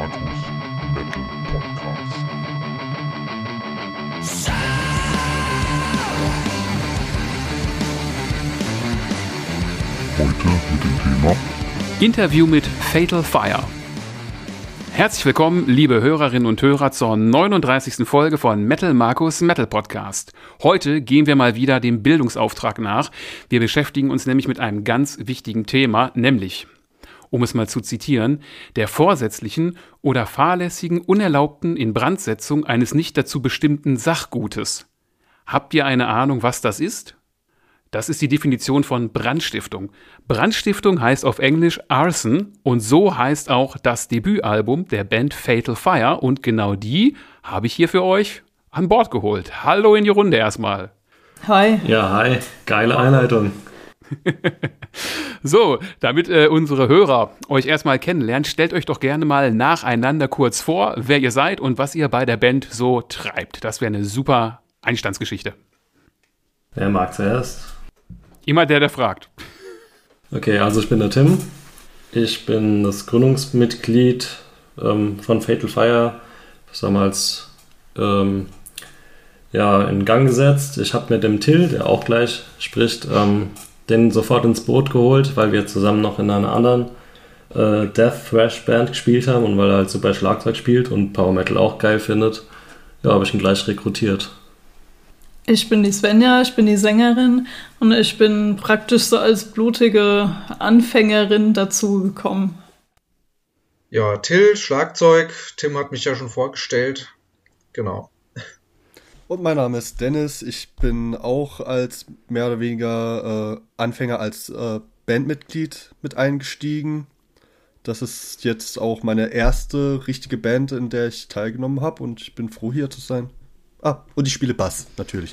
Markus Metal Podcast. Heute mit dem Thema Interview mit Fatal Fire. Herzlich willkommen, liebe Hörerinnen und Hörer, zur 39. Folge von Metal Markus Metal Podcast. Heute gehen wir mal wieder dem Bildungsauftrag nach. Wir beschäftigen uns nämlich mit einem ganz wichtigen Thema, nämlich, um es mal zu zitieren, der vorsätzlichen oder fahrlässigen, unerlaubten Inbrandsetzung eines nicht dazu bestimmten Sachgutes. Habt ihr eine Ahnung, was das ist? Das ist die Definition von Brandstiftung. Brandstiftung heißt auf Englisch Arson und so heißt auch das Debütalbum der Band Fatal Fire und genau die habe ich hier für euch an Bord geholt. Hallo in die Runde erstmal. Hi. Ja, hi. Geile Einleitung. So, damit unsere Hörer euch erstmal kennenlernen, stellt euch doch gerne mal nacheinander kurz vor, wer ihr seid und was ihr bei der Band so treibt. Das wäre eine super Einstandsgeschichte. Wer mag zuerst? Immer der fragt. Okay, also ich bin der Tim. Ich bin das Gründungsmitglied von Fatal Fire. Das damals in Gang gesetzt. Ich habe mit dem Till, der auch gleich spricht, den sofort ins Boot geholt, weil wir zusammen noch in einer anderen Death Thrash Band gespielt haben und weil er halt super Schlagzeug spielt und Power Metal auch geil findet. Ja, habe ich ihn gleich rekrutiert. Ich bin die Svenja, ich bin die Sängerin und ich bin praktisch so als blutige Anfängerin dazugekommen. Ja, Till, Schlagzeug. Tim hat mich ja schon vorgestellt. Genau. Und mein Name ist Dennis. Ich bin auch als mehr oder weniger Anfänger als Bandmitglied mit eingestiegen. Das ist jetzt auch meine erste richtige Band, in der ich teilgenommen habe und ich bin froh, hier zu sein. Und ich spiele Bass, natürlich.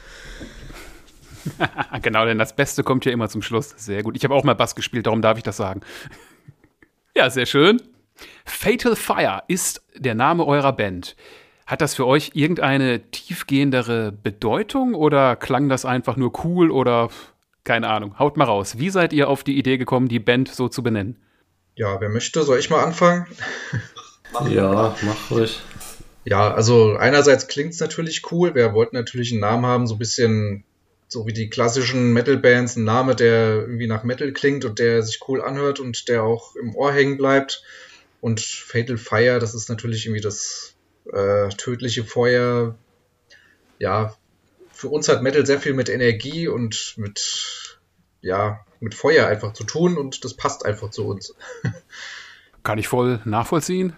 Genau, denn das Beste kommt ja immer zum Schluss. Sehr gut. Ich habe auch mal Bass gespielt, darum darf ich das sagen. Ja, sehr schön. Fatal Fire ist der Name eurer Band. Hat das für euch irgendeine tiefgehendere Bedeutung oder klang das einfach nur cool oder keine Ahnung? Haut mal raus. Wie seid ihr auf die Idee gekommen, die Band so zu benennen? Ja, wer möchte? Soll ich mal anfangen? Ja, mach ruhig. Ja, also einerseits klingt es natürlich cool. Wir wollten natürlich einen Namen haben, so ein bisschen so wie die klassischen Metal-Bands, ein Name, der irgendwie nach Metal klingt und der sich cool anhört und der auch im Ohr hängen bleibt. Und Fatal Fire, das ist natürlich irgendwie das tödliche Feuer. Ja, für uns hat Metal sehr viel mit Energie und mit Feuer einfach zu tun und das passt einfach zu uns. Kann ich voll nachvollziehen.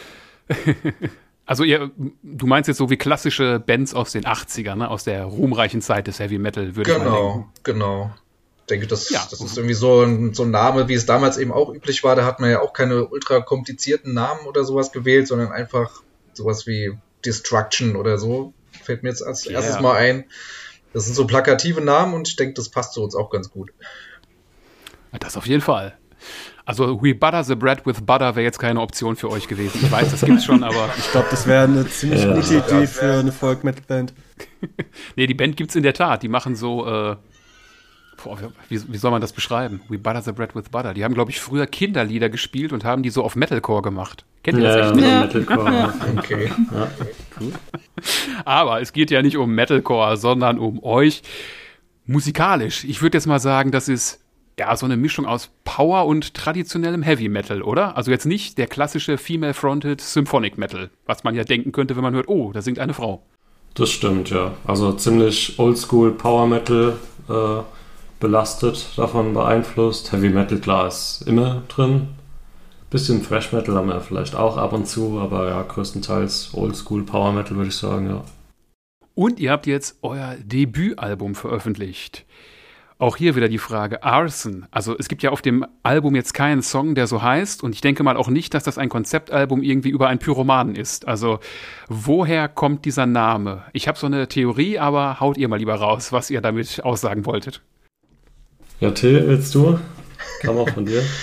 Also du meinst jetzt so wie klassische Bands aus den 80ern, ne? Aus der ruhmreichen Zeit des Heavy Metal, würde ich mal denken. Genau. Ich denke, das ist irgendwie so ein Name, wie es damals eben auch üblich war. Da hat man ja auch keine ultra komplizierten Namen oder sowas gewählt, sondern einfach sowas wie Destruction oder so. Fällt mir jetzt als erstes mal ein. Das sind so plakative Namen und ich denke, das passt zu uns auch ganz gut. Das auf jeden Fall. Also We Butter the Bread with Butter wäre jetzt keine Option für euch gewesen. Ich weiß, das gibt's schon, aber... Ich glaube, das wäre eine ziemlich gute Idee für eine Folk-Metal-Band. Nee, die Band gibt's in der Tat. Die machen so... wie soll man das beschreiben? We Butter the Bread with Butter. Die haben, glaube ich, früher Kinderlieder gespielt und haben die so auf Metalcore gemacht. Kennt ihr das echt nicht? Ja, Metalcore. Ja. Okay. Ja. Cool. Aber es geht ja nicht um Metalcore, sondern um euch. Musikalisch. Ich würde jetzt mal sagen, das ist ja so eine Mischung aus Power und traditionellem Heavy Metal, oder? Also jetzt nicht der klassische Female-Fronted Symphonic Metal, was man ja denken könnte, wenn man hört, oh, da singt eine Frau. Das stimmt, ja. Also ziemlich Oldschool Power Metal belastet, davon beeinflusst. Heavy Metal, klar, ist immer drin. Bisschen Thrash Metal haben wir vielleicht auch ab und zu, aber ja, größtenteils Oldschool Power Metal, würde ich sagen, ja. Und ihr habt jetzt euer Debütalbum veröffentlicht. Auch hier wieder die Frage, Arson. Also es gibt ja auf dem Album jetzt keinen Song, der so heißt. Und ich denke mal auch nicht, dass das ein Konzeptalbum irgendwie über einen Pyromanen ist. Also woher kommt dieser Name? Ich habe so eine Theorie, aber haut ihr mal lieber raus, was ihr damit aussagen wolltet. Ja, Till, willst du? Kam auch von dir.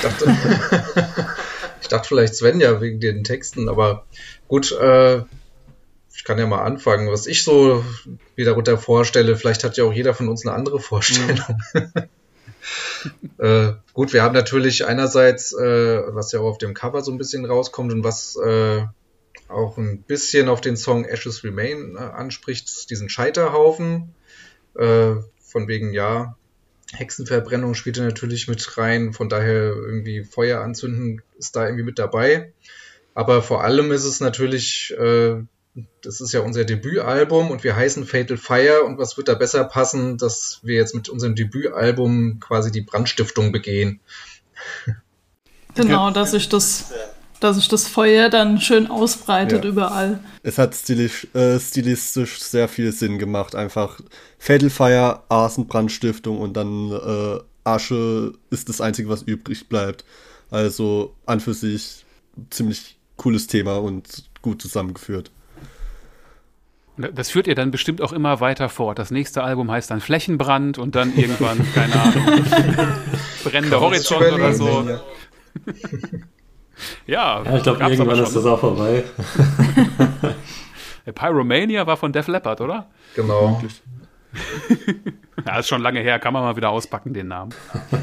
Ich dachte vielleicht Svenja wegen den Texten, aber gut, ich kann ja mal anfangen, was ich so mir darunter vorstelle. Vielleicht hat ja auch jeder von uns eine andere Vorstellung. Gut, wir haben natürlich einerseits, was ja auch auf dem Cover so ein bisschen rauskommt und was auch ein bisschen auf den Song Ashes Remain anspricht, diesen Scheiterhaufen. Von wegen, ja, Hexenverbrennung spielt da natürlich mit rein, von daher irgendwie Feuer anzünden ist da irgendwie mit dabei. Aber vor allem ist es natürlich, das ist ja unser Debütalbum und wir heißen Fatal Fire und was wird da besser passen, dass wir jetzt mit unserem Debütalbum quasi die Brandstiftung begehen. Genau, dass sich das Feuer dann schön ausbreitet überall. Es hat stilistisch sehr viel Sinn gemacht. Einfach Fatal Fire, Brandstiftung und dann Asche ist das Einzige, was übrig bleibt. Also an für sich ziemlich cooles Thema und gut zusammengeführt. Das führt ihr dann bestimmt auch immer weiter fort. Das nächste Album heißt dann Flächenbrand und dann irgendwann, keine Ahnung, brennender Horizont oder so. Ja, ich glaube, irgendwann ist das auch vorbei. Pyromania war von Def Leppard, oder? Genau. Ja, ist schon lange her, kann man mal wieder auspacken, den Namen.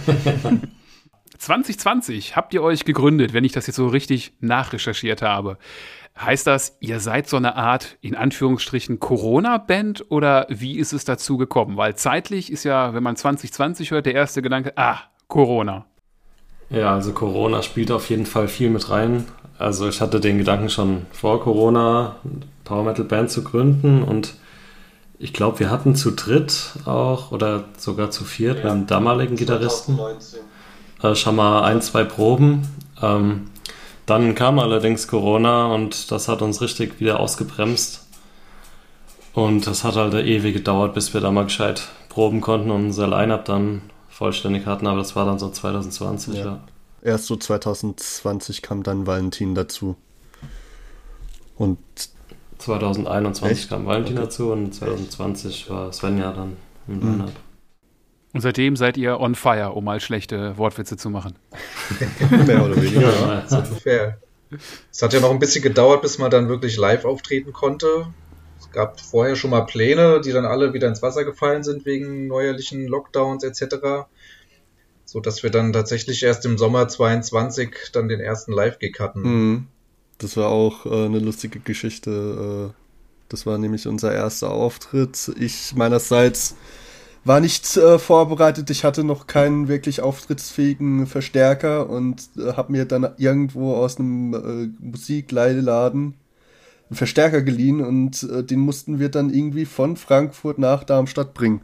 2020 habt ihr euch gegründet, wenn ich das jetzt so richtig nachrecherchiert habe. Heißt das, ihr seid so eine Art, in Anführungsstrichen, Corona-Band oder wie ist es dazu gekommen? Weil zeitlich ist ja, wenn man 2020 hört, der erste Gedanke, Corona. Ja, also Corona spielt auf jeden Fall viel mit rein. Also ich hatte den Gedanken schon vor Corona, Power Metal Band zu gründen und ich glaube, wir hatten zu dritt auch oder sogar zu viert mit dem damaligen Gitarristen schon mal 1-2 Proben. Dann kam allerdings Corona und das hat uns richtig wieder ausgebremst. Und das hat halt ewig gedauert, bis wir da mal gescheit proben konnten und unser Line-Up dann vollständig hatten, aber das war dann so 2020, ja. Erst so 2020 kam dann Valentin dazu. Und 2021 kam Valentin dazu und 2020 war Svenja dann im Line-Up. Und seitdem seid ihr on fire, um mal schlechte Wortwitze zu machen. Mehr oder weniger, ja. So ungefähr. Es hat ja noch ein bisschen gedauert, bis man dann wirklich live auftreten konnte. Es gab vorher schon mal Pläne, die dann alle wieder ins Wasser gefallen sind wegen neuerlichen Lockdowns etc. So dass wir dann tatsächlich erst im Sommer 22 dann den ersten Live-Gig hatten. Das war auch eine lustige Geschichte. Das war nämlich unser erster Auftritt. Ich meinerseits war nicht vorbereitet. Ich hatte noch keinen wirklich auftrittsfähigen Verstärker und habe mir dann irgendwo aus einem Musikleiheladen einen Verstärker geliehen und den mussten wir dann irgendwie von Frankfurt nach Darmstadt bringen.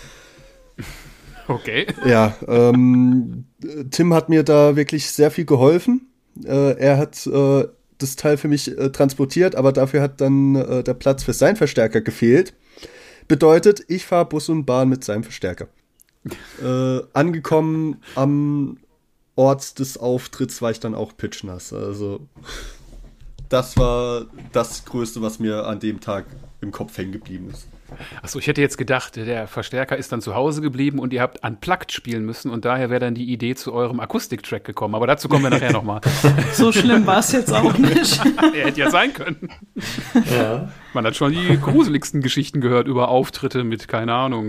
Okay. Ja, Tim hat mir da wirklich sehr viel geholfen. Er hat das Teil für mich transportiert, aber dafür hat dann der Platz für seinen Verstärker gefehlt. Bedeutet, ich fahre Bus und Bahn mit seinem Verstärker. Angekommen am Ort des Auftritts war ich dann auch pitchnass. Also das war das Größte, was mir an dem Tag im Kopf hängen geblieben ist. Achso, ich hätte jetzt gedacht, der Verstärker ist dann zu Hause geblieben und ihr habt unplugged spielen müssen und daher wäre dann die Idee zu eurem Akustiktrack gekommen. Aber dazu kommen wir nachher nochmal. So schlimm war es jetzt auch nicht. Er hätte ja sein können. Ja. Man hat schon die gruseligsten Geschichten gehört über Auftritte mit, keine Ahnung,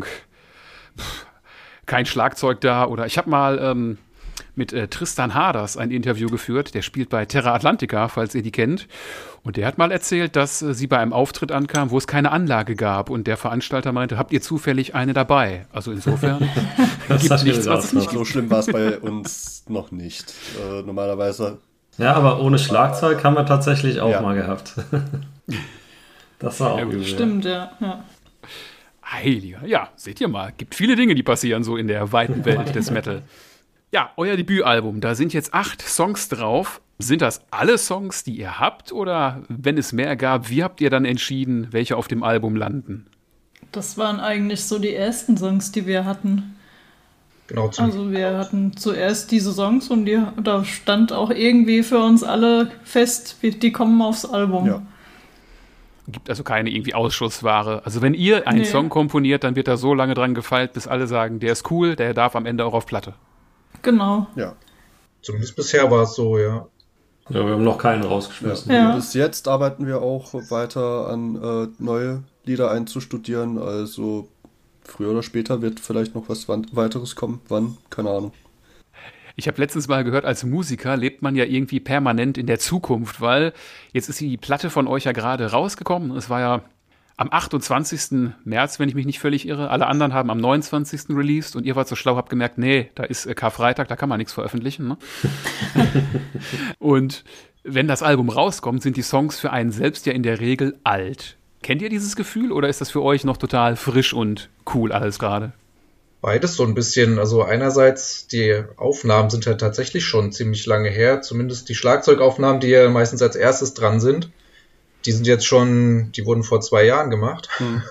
kein Schlagzeug da. Oder ich habe mal mit Tristan Harders ein Interview geführt. Der spielt bei Terra Atlantica, falls ihr die kennt. Und der hat mal erzählt, dass sie bei einem Auftritt ankam, wo es keine Anlage gab. Und der Veranstalter meinte, habt ihr zufällig eine dabei? Also insofern gibt es nichts, was es nicht So schlimm war es bei uns noch nicht. Normalerweise. Ja, aber ohne Schlagzeug haben wir tatsächlich auch mal gehabt. Das war auch übel. Stimmt, ja. Heiliger. Ja, seht ihr mal. Gibt viele Dinge, die passieren so in der weiten Welt des Metal. Ja, euer Debütalbum, da sind jetzt 8 Songs drauf. Sind das alle Songs, die ihr habt? Oder wenn es mehr gab, wie habt ihr dann entschieden, welche auf dem Album landen? Das waren eigentlich so die ersten Songs, die wir hatten. Genau. Also wir hatten zuerst diese Songs und da stand auch irgendwie für uns alle fest, die kommen aufs Album. Ja. Gibt also keine irgendwie Ausschussware. Also wenn ihr einen Song komponiert, dann wird da so lange dran gefeilt, bis alle sagen, der ist cool, der darf am Ende auch auf Platte. Genau. Ja. Zumindest bisher war es so, ja. Ja, wir haben noch keinen rausgeschmissen. Ja. Bis jetzt arbeiten wir auch weiter an neue Lieder einzustudieren. Also früher oder später wird vielleicht noch was weiteres kommen. Wann? Keine Ahnung. Ich habe letztens mal gehört, als Musiker lebt man ja irgendwie permanent in der Zukunft, weil jetzt ist die Platte von euch ja gerade rausgekommen. Es war ja am 28. März, wenn ich mich nicht völlig irre. Alle anderen haben am 29. released und ihr wart so schlau, habt gemerkt, nee, da ist Karfreitag, da kann man nichts veröffentlichen. Ne? Und wenn das Album rauskommt, sind die Songs für einen selbst ja in der Regel alt. Kennt ihr dieses Gefühl oder ist das für euch noch total frisch und cool alles gerade? Beides so ein bisschen. Also einerseits, die Aufnahmen sind ja tatsächlich schon ziemlich lange her. Zumindest die Schlagzeugaufnahmen, die ja meistens als erstes dran sind. Die sind jetzt schon, die wurden vor 2 Jahren gemacht.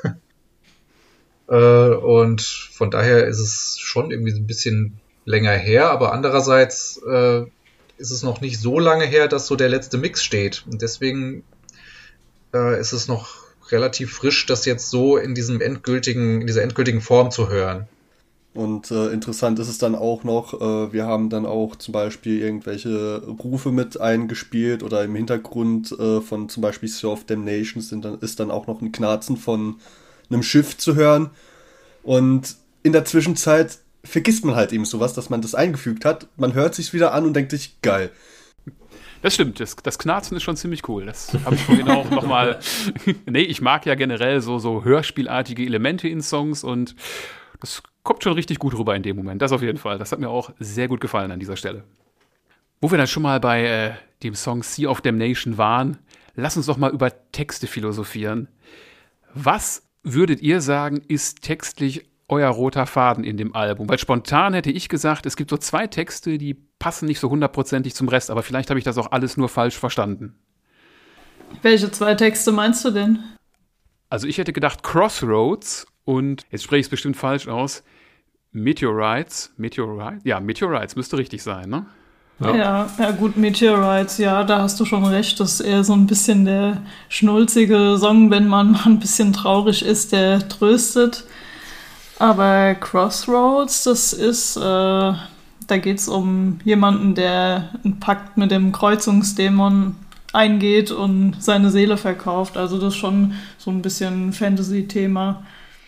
Und von daher ist es schon irgendwie ein bisschen länger her. Aber andererseits ist es noch nicht so lange her, dass so der letzte Mix steht. Und deswegen ist es noch relativ frisch, das jetzt so in dieser endgültigen Form zu hören. Und interessant ist es dann auch noch, wir haben dann auch zum Beispiel irgendwelche Rufe mit eingespielt oder im Hintergrund von zum Beispiel Sea of Damnation ist dann auch noch ein Knarzen von einem Schiff zu hören. Und in der Zwischenzeit vergisst man halt eben sowas, dass man das eingefügt hat. Man hört sich's wieder an und denkt sich, geil. Das stimmt, das Knarzen ist schon ziemlich cool. Das habe ich vorhin auch nochmal. Nee, ich mag ja generell so hörspielartige Elemente in Songs und das kommt schon richtig gut rüber in dem Moment. Das auf jeden Fall. Das hat mir auch sehr gut gefallen an dieser Stelle. Wo wir dann schon mal bei dem Song Sea of Damnation waren, lass uns doch mal über Texte philosophieren. Was würdet ihr sagen, ist textlich euer roter Faden in dem Album? Weil spontan hätte ich gesagt, es gibt so 2 Texte, die passen nicht so 100%ig zum Rest, aber vielleicht habe ich das auch alles nur falsch verstanden. Welche 2 Texte meinst du denn? Also ich hätte gedacht Crossroads und, jetzt spreche ich es bestimmt falsch aus, Meteorites müsste richtig sein, ne? Ja, gut, Meteorites, ja, da hast du schon recht. Das ist eher so ein bisschen der schnulzige Song, wenn man mal ein bisschen traurig ist, der tröstet. Aber Crossroads, das ist, da geht es um jemanden, der einen Pakt mit dem Kreuzungsdämon eingeht und seine Seele verkauft. Also das ist schon so ein bisschen Fantasy-Thema.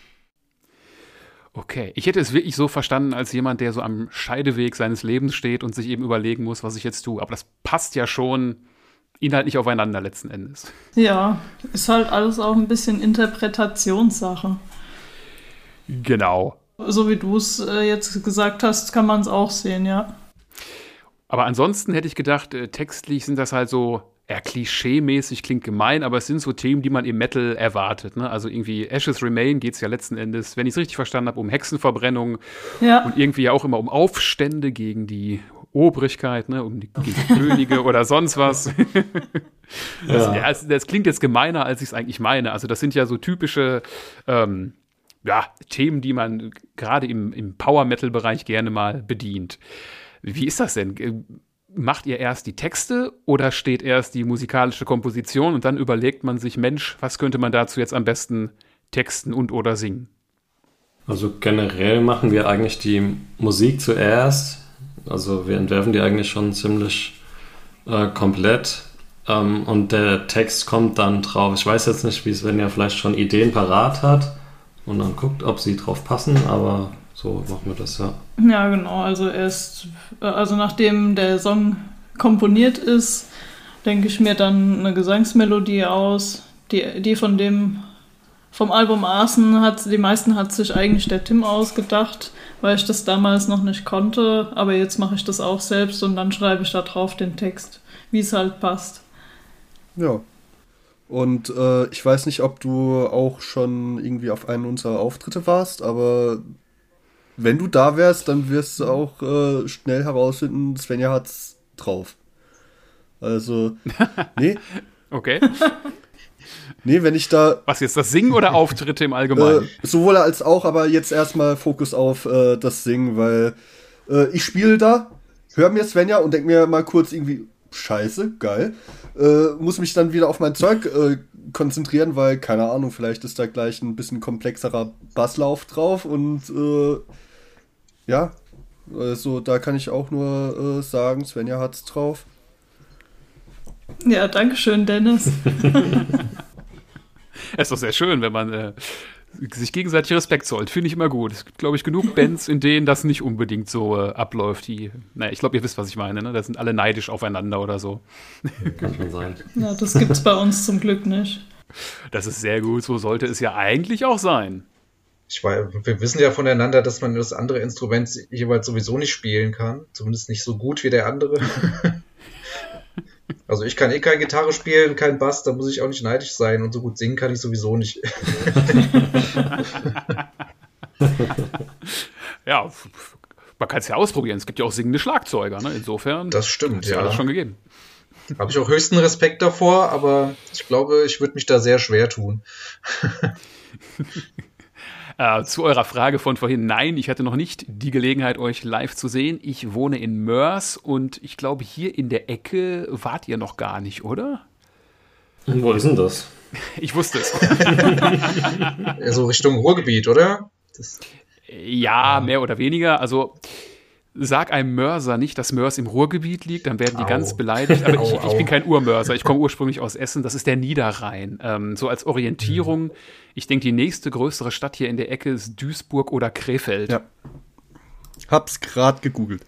Okay, ich hätte es wirklich so verstanden als jemand, der so am Scheideweg seines Lebens steht und sich eben überlegen muss, was ich jetzt tue. Aber das passt ja schon inhaltlich aufeinander letzten Endes. Ja, ist halt alles auch ein bisschen Interpretationssache. Genau. So wie du es jetzt gesagt hast, kann man es auch sehen, ja. Aber ansonsten hätte ich gedacht, textlich sind das halt so klischee-mäßig, klingt gemein, aber es sind so Themen, die man im Metal erwartet. Ne? Also irgendwie Ashes Remain geht es ja letzten Endes, wenn ich es richtig verstanden habe, um Hexenverbrennung und irgendwie ja auch immer um Aufstände gegen Obrigkeit, ne? Gegen die Könige oder sonst was. Das klingt jetzt gemeiner, als ich es eigentlich meine. Also das sind ja so typische Themen, die man gerade im Power-Metal-Bereich gerne mal bedient. Wie ist das denn? Macht ihr erst die Texte oder steht erst die musikalische Komposition und dann überlegt man sich, Mensch, was könnte man dazu jetzt am besten texten und oder singen? Also generell machen wir eigentlich die Musik zuerst. Also wir entwerfen die eigentlich schon ziemlich komplett und der Text kommt dann drauf. Ich weiß jetzt nicht, wie Svenja vielleicht schon Ideen parat hat und dann guckt, ob sie drauf passen, aber so machen wir das, ja. Ja, genau. Also nachdem der Song komponiert ist, denke ich mir dann eine Gesangsmelodie aus. Die vom Album Arson die meisten hat sich eigentlich der Tim ausgedacht, weil ich das damals noch nicht konnte. Aber jetzt mache ich das auch selbst und dann schreibe ich da drauf den Text, wie es halt passt. Ja. Und ich weiß nicht, ob du auch schon irgendwie auf einen unserer Auftritte warst, aber wenn du da wärst, dann wirst du auch schnell herausfinden, Svenja hat's drauf. Also, nee. Okay. Nee, wenn ich da... Was jetzt, das Singen oder Auftritte im Allgemeinen? Sowohl als auch, aber jetzt erstmal Fokus auf das Singen, weil ich spiele da, höre mir Svenja und denke mir mal kurz irgendwie, scheiße, geil. Muss mich dann wieder auf mein Zeug konzentrieren, weil, keine Ahnung, vielleicht ist da gleich ein bisschen komplexerer Basslauf drauf und ja, also da kann ich auch nur sagen, Svenja hat's drauf. Ja, danke schön, Dennis. Es ist doch sehr schön, wenn man sich gegenseitig Respekt zollt, finde ich immer gut. Es gibt, glaube ich, genug Bands, in denen das nicht unbedingt so abläuft. Naja, ich glaube, ihr wisst, was ich meine, ne? Da sind alle neidisch aufeinander oder so. Kann schon sein. Ja, das gibt's bei uns zum Glück nicht. Das ist sehr gut, so sollte es ja eigentlich auch sein. Wir wissen ja voneinander, dass man das andere Instrument jeweils sowieso nicht spielen kann. Zumindest nicht so gut wie der andere. Also ich kann keine Gitarre spielen, kein Bass, da muss ich auch nicht neidisch sein. Und so gut singen kann ich sowieso nicht. Ja, man kann es ja ausprobieren. Es gibt ja auch singende Schlagzeuger, ne? Insofern. Das stimmt, ja. Alles schon gegeben. Habe ich auch höchsten Respekt davor, aber ich glaube, ich würde mich da sehr schwer tun. Zu eurer Frage von vorhin, nein, ich hatte noch nicht die Gelegenheit, euch live zu sehen. Ich wohne in Mörs und ich glaube, hier in der Ecke wart ihr noch gar nicht, oder? Wo ist denn das? Ich wusste es. So Richtung Ruhrgebiet, oder? Ja, mehr oder weniger. Also sag einem Mörser nicht, dass Mörs im Ruhrgebiet liegt, dann werden die ganz beleidigt. Aber ich bin kein Urmörser, ich komme ursprünglich aus Essen, das ist der Niederrhein. So als Orientierung, ich denke, die nächste größere Stadt hier in der Ecke ist Duisburg oder Krefeld. Ja. Hab's gerade gegoogelt.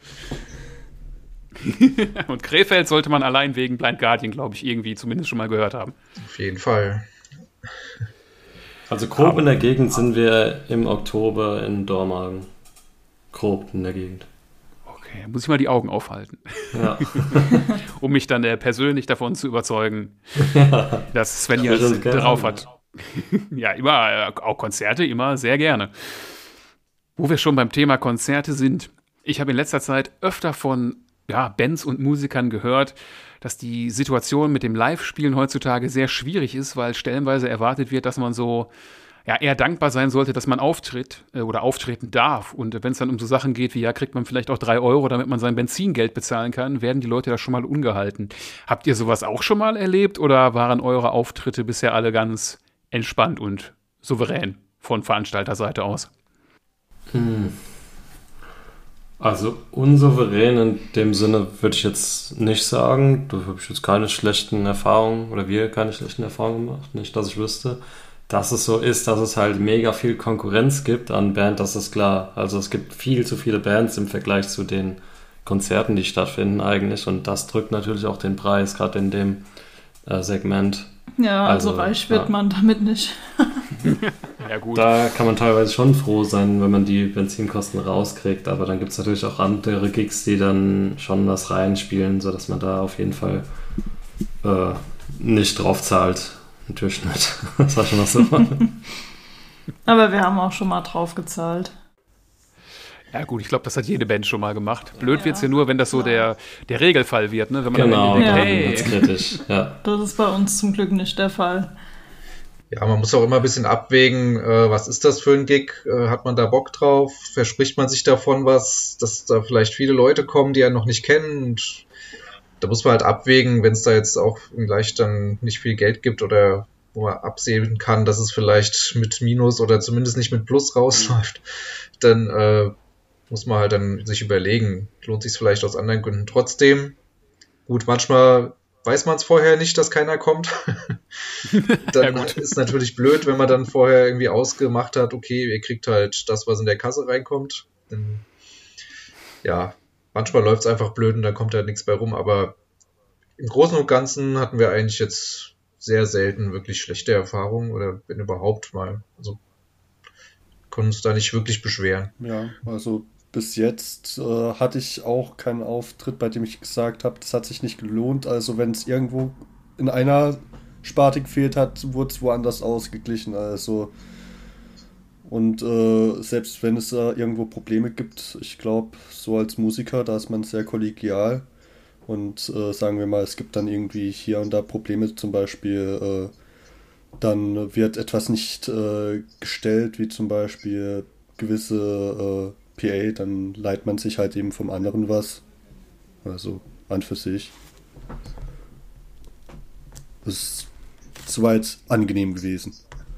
Und Krefeld sollte man allein wegen Blind Guardian, glaube ich, irgendwie zumindest schon mal gehört haben. Auf jeden Fall. Also grob in der Gegend sind wir im Oktober in Dormagen. Grob in der Gegend. Okay, muss ich mal die Augen aufhalten. Ja. Um mich dann persönlich davon zu überzeugen, dass Sven hier das drauf hat. Ja, immer, auch Konzerte, immer sehr gerne. Wo wir schon beim Thema Konzerte sind, ich habe in letzter Zeit öfter von Bands und Musikern gehört, dass die Situation mit dem Live-Spielen heutzutage sehr schwierig ist, weil stellenweise erwartet wird, dass man so eher dankbar sein sollte, dass man auftritt oder auftreten darf. Und wenn es dann um so Sachen geht wie, kriegt man vielleicht auch 3 Euro, damit man sein Benzingeld bezahlen kann, werden die Leute da schon mal ungehalten. Habt ihr sowas auch schon mal erlebt oder waren eure Auftritte bisher alle ganz entspannt und souverän von Veranstalterseite aus? Also unsouverän in dem Sinne würde ich jetzt nicht sagen. Da habe ich jetzt keine schlechten Erfahrungen oder wir keine schlechten Erfahrungen gemacht. Nicht, dass ich wüsste. Dass es so ist, dass es halt mega viel Konkurrenz gibt an Band, das ist klar. Also es gibt viel zu viele Bands im Vergleich zu den Konzerten, die stattfinden eigentlich. Und das drückt natürlich auch den Preis, gerade in dem Segment. Ja, also reich wird man damit nicht. Ja, gut. Da kann man teilweise schon froh sein, wenn man die Benzinkosten rauskriegt. Aber dann gibt es natürlich auch andere Gigs, die dann schon was reinspielen, sodass man da auf jeden Fall nicht drauf zahlt. Im Durchschnitt. Das war schon noch so. Aber wir haben auch schon mal drauf gezahlt. Ja gut, ich glaube, das hat jede Band schon mal gemacht. Blöd wird's ja nur, wenn das so der Regelfall wird, ne? Wenn man genau, dann denkt, hey. Kritisch. Ja. Das ist bei uns zum Glück nicht der Fall. Ja, man muss auch immer ein bisschen abwägen, was ist das für ein Gig? Hat man da Bock drauf? Verspricht man sich davon was, dass da vielleicht viele Leute kommen, die einen noch nicht kennen? Und da muss man halt abwägen, wenn es da jetzt auch gleich dann nicht viel Geld gibt oder wo man absehen kann, dass es vielleicht mit Minus oder zumindest nicht mit Plus rausläuft, dann muss man halt dann sich überlegen, lohnt sich es vielleicht aus anderen Gründen trotzdem. Gut, manchmal weiß man es vorher nicht, dass keiner kommt. Dann ist natürlich blöd, wenn man dann vorher irgendwie ausgemacht hat, okay, ihr kriegt halt das, was in der Kasse reinkommt. Dann, manchmal läuft es einfach blöd und dann kommt halt nichts bei rum, aber im Großen und Ganzen hatten wir eigentlich jetzt sehr selten wirklich schlechte Erfahrungen oder wenn überhaupt mal. Also können uns da nicht wirklich beschweren. Ja, also bis jetzt hatte ich auch keinen Auftritt, bei dem ich gesagt habe, das hat sich nicht gelohnt. Also wenn es irgendwo in einer Sparte gefehlt hat, wurde es woanders ausgeglichen. Also und selbst wenn es irgendwo Probleme gibt, ich glaube, so als Musiker, da ist man sehr kollegial. Und sagen wir mal, es gibt dann irgendwie hier und da Probleme, zum Beispiel dann wird etwas nicht gestellt, wie zum Beispiel gewisse PA, dann leiht man sich halt eben vom anderen was. Also an für sich. Das ist soweit angenehm gewesen.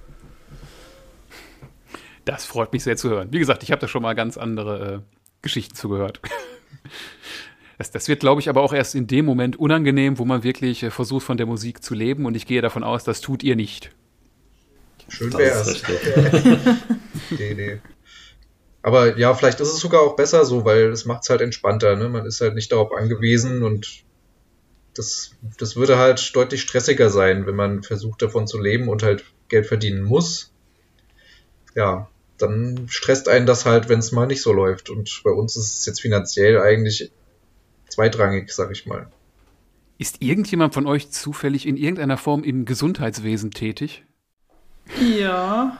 Das freut mich sehr zu hören. Wie gesagt, ich habe da schon mal ganz andere Geschichten zugehört. Das wird, glaube ich, aber auch erst in dem Moment unangenehm, wo man wirklich versucht, von der Musik zu leben. Und ich gehe davon aus, das tut ihr nicht. Schön Das wär's. ist richtig. Nee. Aber ja, vielleicht ist es sogar auch besser so, weil es macht es halt entspannter. Ne? Man ist halt nicht darauf angewiesen und das würde halt deutlich stressiger sein, wenn man versucht davon zu leben und halt Geld verdienen muss. Ja, dann stresst einen das halt, wenn es mal nicht so läuft. Und bei uns ist es jetzt finanziell eigentlich zweitrangig, sag ich mal. Ist irgendjemand von euch zufällig in irgendeiner Form im Gesundheitswesen tätig? Ja.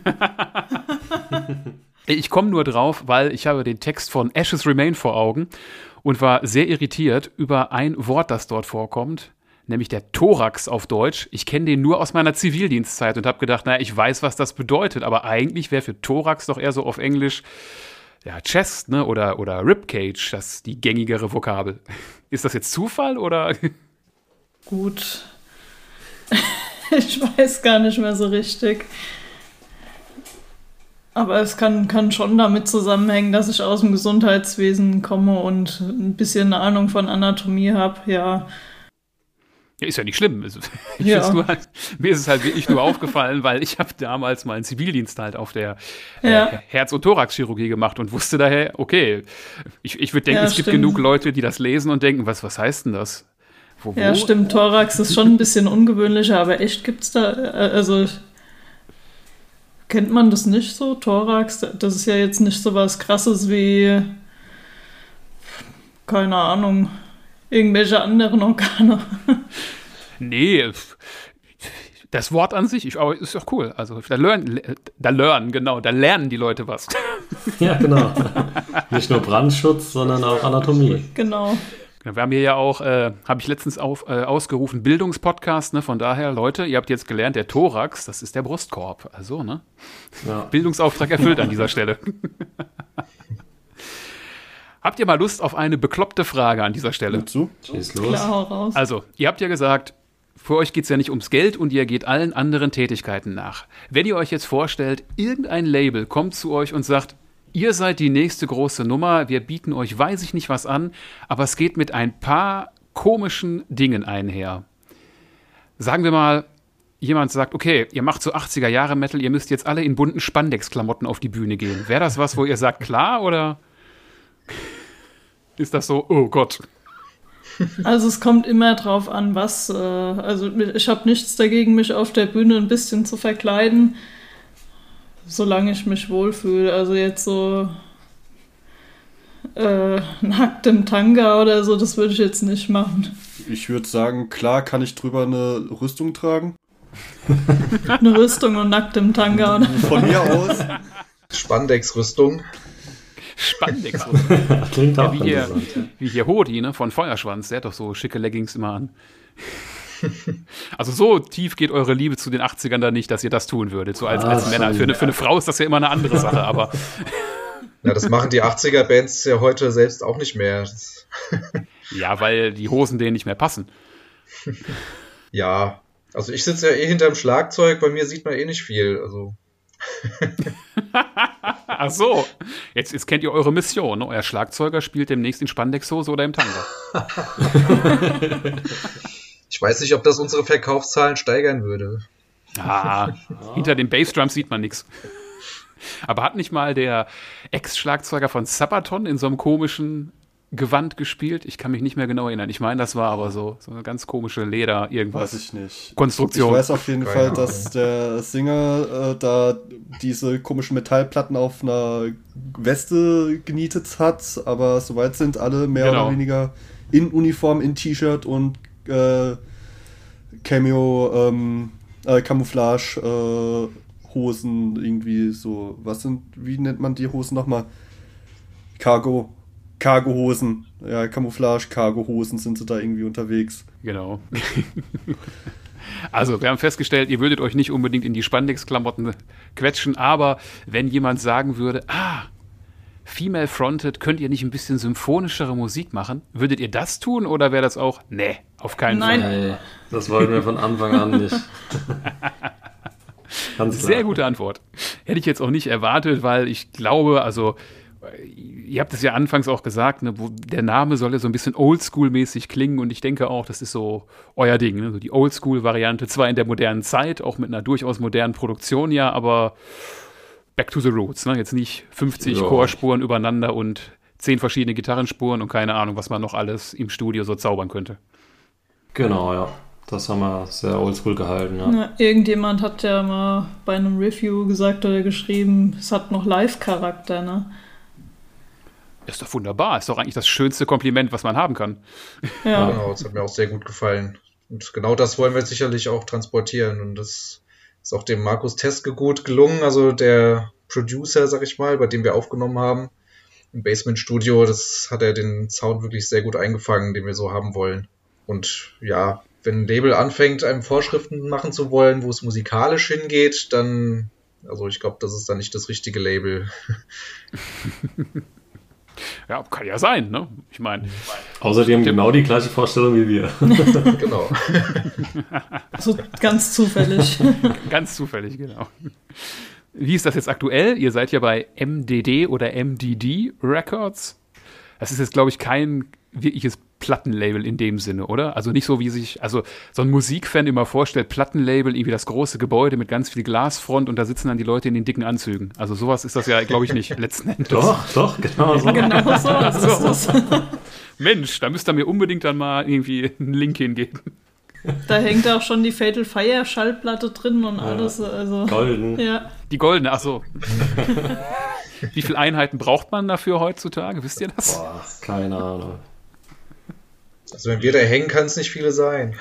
Ich komme nur drauf, weil ich habe den Text von Ashes Remain vor Augen und war sehr irritiert über ein Wort, das dort vorkommt, nämlich der Thorax auf Deutsch. Ich kenne den nur aus meiner Zivildienstzeit und habe gedacht, naja, ich weiß, was das bedeutet, aber eigentlich wäre für Thorax doch eher so auf Englisch ja, Chest, ne, oder Ribcage, das die gängigere Vokabel. Ist das jetzt Zufall oder? Gut. Ich weiß gar nicht mehr so richtig. Aber es kann schon damit zusammenhängen, dass ich aus dem Gesundheitswesen komme und ein bisschen eine Ahnung von Anatomie habe, ja. Ja, ist ja nicht schlimm. Also, Ja. Mir ist es halt wirklich nur aufgefallen, weil ich habe damals meinen Zivildienst halt auf der Ja. Herz- und Thoraxchirurgie gemacht und wusste daher, okay, ich würde denken, Ja, es gibt stimmt. genug Leute, die das lesen und denken, was heißt denn das? Wo? Ja, stimmt, Thorax ist schon ein bisschen ungewöhnlicher, aber echt gibt's da, also kennt man das nicht so, Thorax? Das ist ja jetzt nicht so was Krasses wie, keine Ahnung, irgendwelche anderen Organe. Nee, das Wort an sich aber ist doch cool. Also da lernen die Leute was. Ja, genau. Nicht nur Brandschutz, sondern auch Anatomie. Genau. Wir haben hier ja auch, habe ich letztens ausgerufen, Bildungspodcast, ne? Von daher, Leute, ihr habt jetzt gelernt, der Thorax, das ist der Brustkorb. Also, ne? Ja. Bildungsauftrag erfüllt an dieser Stelle. Habt ihr mal Lust auf eine bekloppte Frage an dieser Stelle? Dazu? Schieß los. Klar, hau raus. Also, ihr habt ja gesagt, für euch geht es ja nicht ums Geld und ihr geht allen anderen Tätigkeiten nach. Wenn ihr euch jetzt vorstellt, irgendein Label kommt zu euch und sagt, ihr seid die nächste große Nummer, wir bieten euch weiß ich nicht was an, aber es geht mit ein paar komischen Dingen einher. Sagen wir mal, jemand sagt, okay, ihr macht so 80er-Jahre-Metal, ihr müsst jetzt alle in bunten Spandex-Klamotten auf die Bühne gehen. Wäre das was, wo ihr sagt, klar, oder ist das so, oh Gott? Also es kommt immer drauf an, was, also ich habe nichts dagegen, mich auf der Bühne ein bisschen zu verkleiden, solange ich mich wohlfühle. Also jetzt so nackt im Tanga oder so, das würde ich jetzt nicht machen. Ich würde sagen, klar kann ich drüber eine Rüstung tragen. Eine Rüstung und nackt im Tanga. Oder? Von mir aus. Spandex-Rüstung. Spandex. Klingt auch wie hier, interessant. wie hier Hodi, ne, von Feuerschwanz, der hat doch so schicke Leggings immer an. Also so tief geht eure Liebe zu den 80ern da nicht, dass ihr das tun würdet, so als Männer. Für eine Frau ist das ja immer eine andere Sache, aber Ja, das machen die 80er-Bands ja heute selbst auch nicht mehr. ja, weil die Hosen denen nicht mehr passen. Ja, also ich sitze ja eh hinterm Schlagzeug, bei mir sieht man eh nicht viel. Also Ach so, jetzt kennt ihr eure Mission, ne? Euer Schlagzeuger spielt demnächst in Spandexhose oder im Tanga. ich weiß nicht, ob das unsere Verkaufszahlen steigern würde. Hinter den Bassdrums sieht man nichts. Aber hat nicht mal der Ex-Schlagzeuger von Sabaton in so einem komischen Gewand gespielt? Ich kann mich nicht mehr genau erinnern. Ich meine, das war aber so eine ganz komische Leder, irgendwas. Weiß ich nicht. Konstruktion. Ich weiß auf jeden Keine Fall, Ahnung. dass der Sänger da diese komischen Metallplatten auf einer Weste genietet hat, aber soweit sind alle mehr Genau. oder weniger in Uniform, in T-Shirt und Camouflage Hosen irgendwie so. Wie nennt man die Hosen nochmal? Cargo-Hosen. Ja, Camouflage-Cargo-Hosen sind sie da irgendwie unterwegs. Genau. Also, wir haben festgestellt, ihr würdet euch nicht unbedingt in die Spandex-Klamotten quetschen, aber wenn jemand sagen würde, Female Fronted, könnt ihr nicht ein bisschen symphonischere Musik machen? Würdet ihr das tun oder wäre das auch, nee, auf keinen Nein. Fall? Nee, das wollten wir von Anfang an nicht. Ganz klar. Sehr gute Antwort. Hätte ich jetzt auch nicht erwartet, weil ich glaube, also Ihr habt es ja anfangs auch gesagt, ne, der Name soll ja so ein bisschen Oldschool-mäßig klingen und ich denke auch, das ist so euer Ding, ne? So die Oldschool-Variante, zwar in der modernen Zeit, auch mit einer durchaus modernen Produktion, ja, aber back to the roots, ne? Jetzt nicht 50 Chorspuren übereinander und 10 verschiedene Gitarrenspuren und keine Ahnung, was man noch alles im Studio so zaubern könnte. Genau, ja. Das haben wir sehr oldschool gehalten, ja. Na, irgendjemand hat ja mal bei einem Review gesagt oder geschrieben, es hat noch Live-Charakter, ne? Ist doch wunderbar. Ist doch eigentlich das schönste Kompliment, was man haben kann. Ja. Genau, das hat mir auch sehr gut gefallen. Und genau das wollen wir sicherlich auch transportieren. Und das ist auch dem Markus Teske gut gelungen. Also der Producer, sag ich mal, bei dem wir aufgenommen haben im Basement-Studio, das hat er den Sound wirklich sehr gut eingefangen, den wir so haben wollen. Und ja, wenn ein Label anfängt, einem Vorschriften machen zu wollen, wo es musikalisch hingeht, dann, also ich glaube, das ist dann nicht das richtige Label. Ja, kann ja sein, ne? Ich meine. Außerdem genau die gleiche Vorstellung wie wir. Genau. So ganz zufällig. Ganz zufällig, genau. Wie ist das jetzt aktuell? Ihr seid ja bei MDD oder MDD Records. Das ist jetzt, glaube ich, kein wirkliches Plattenlabel in dem Sinne, oder? Also nicht so, wie sich, also so ein Musikfan immer vorstellt, Plattenlabel, irgendwie das große Gebäude mit ganz viel Glasfront und da sitzen dann die Leute in den dicken Anzügen. Also sowas ist das ja, glaube ich, nicht letzten Endes. Doch, genau so. Genau so ist das. Mensch, da müsst ihr mir unbedingt dann mal irgendwie einen Link hingeben. Da hängt auch schon die Fatal Fire Schallplatte drin und alles. Also, Golden. ja. Die goldene, ach so. Wie viele Einheiten braucht man dafür heutzutage? Wisst ihr das? Boah, keine Ahnung. Also wenn wir da hängen, kann es nicht viele sein.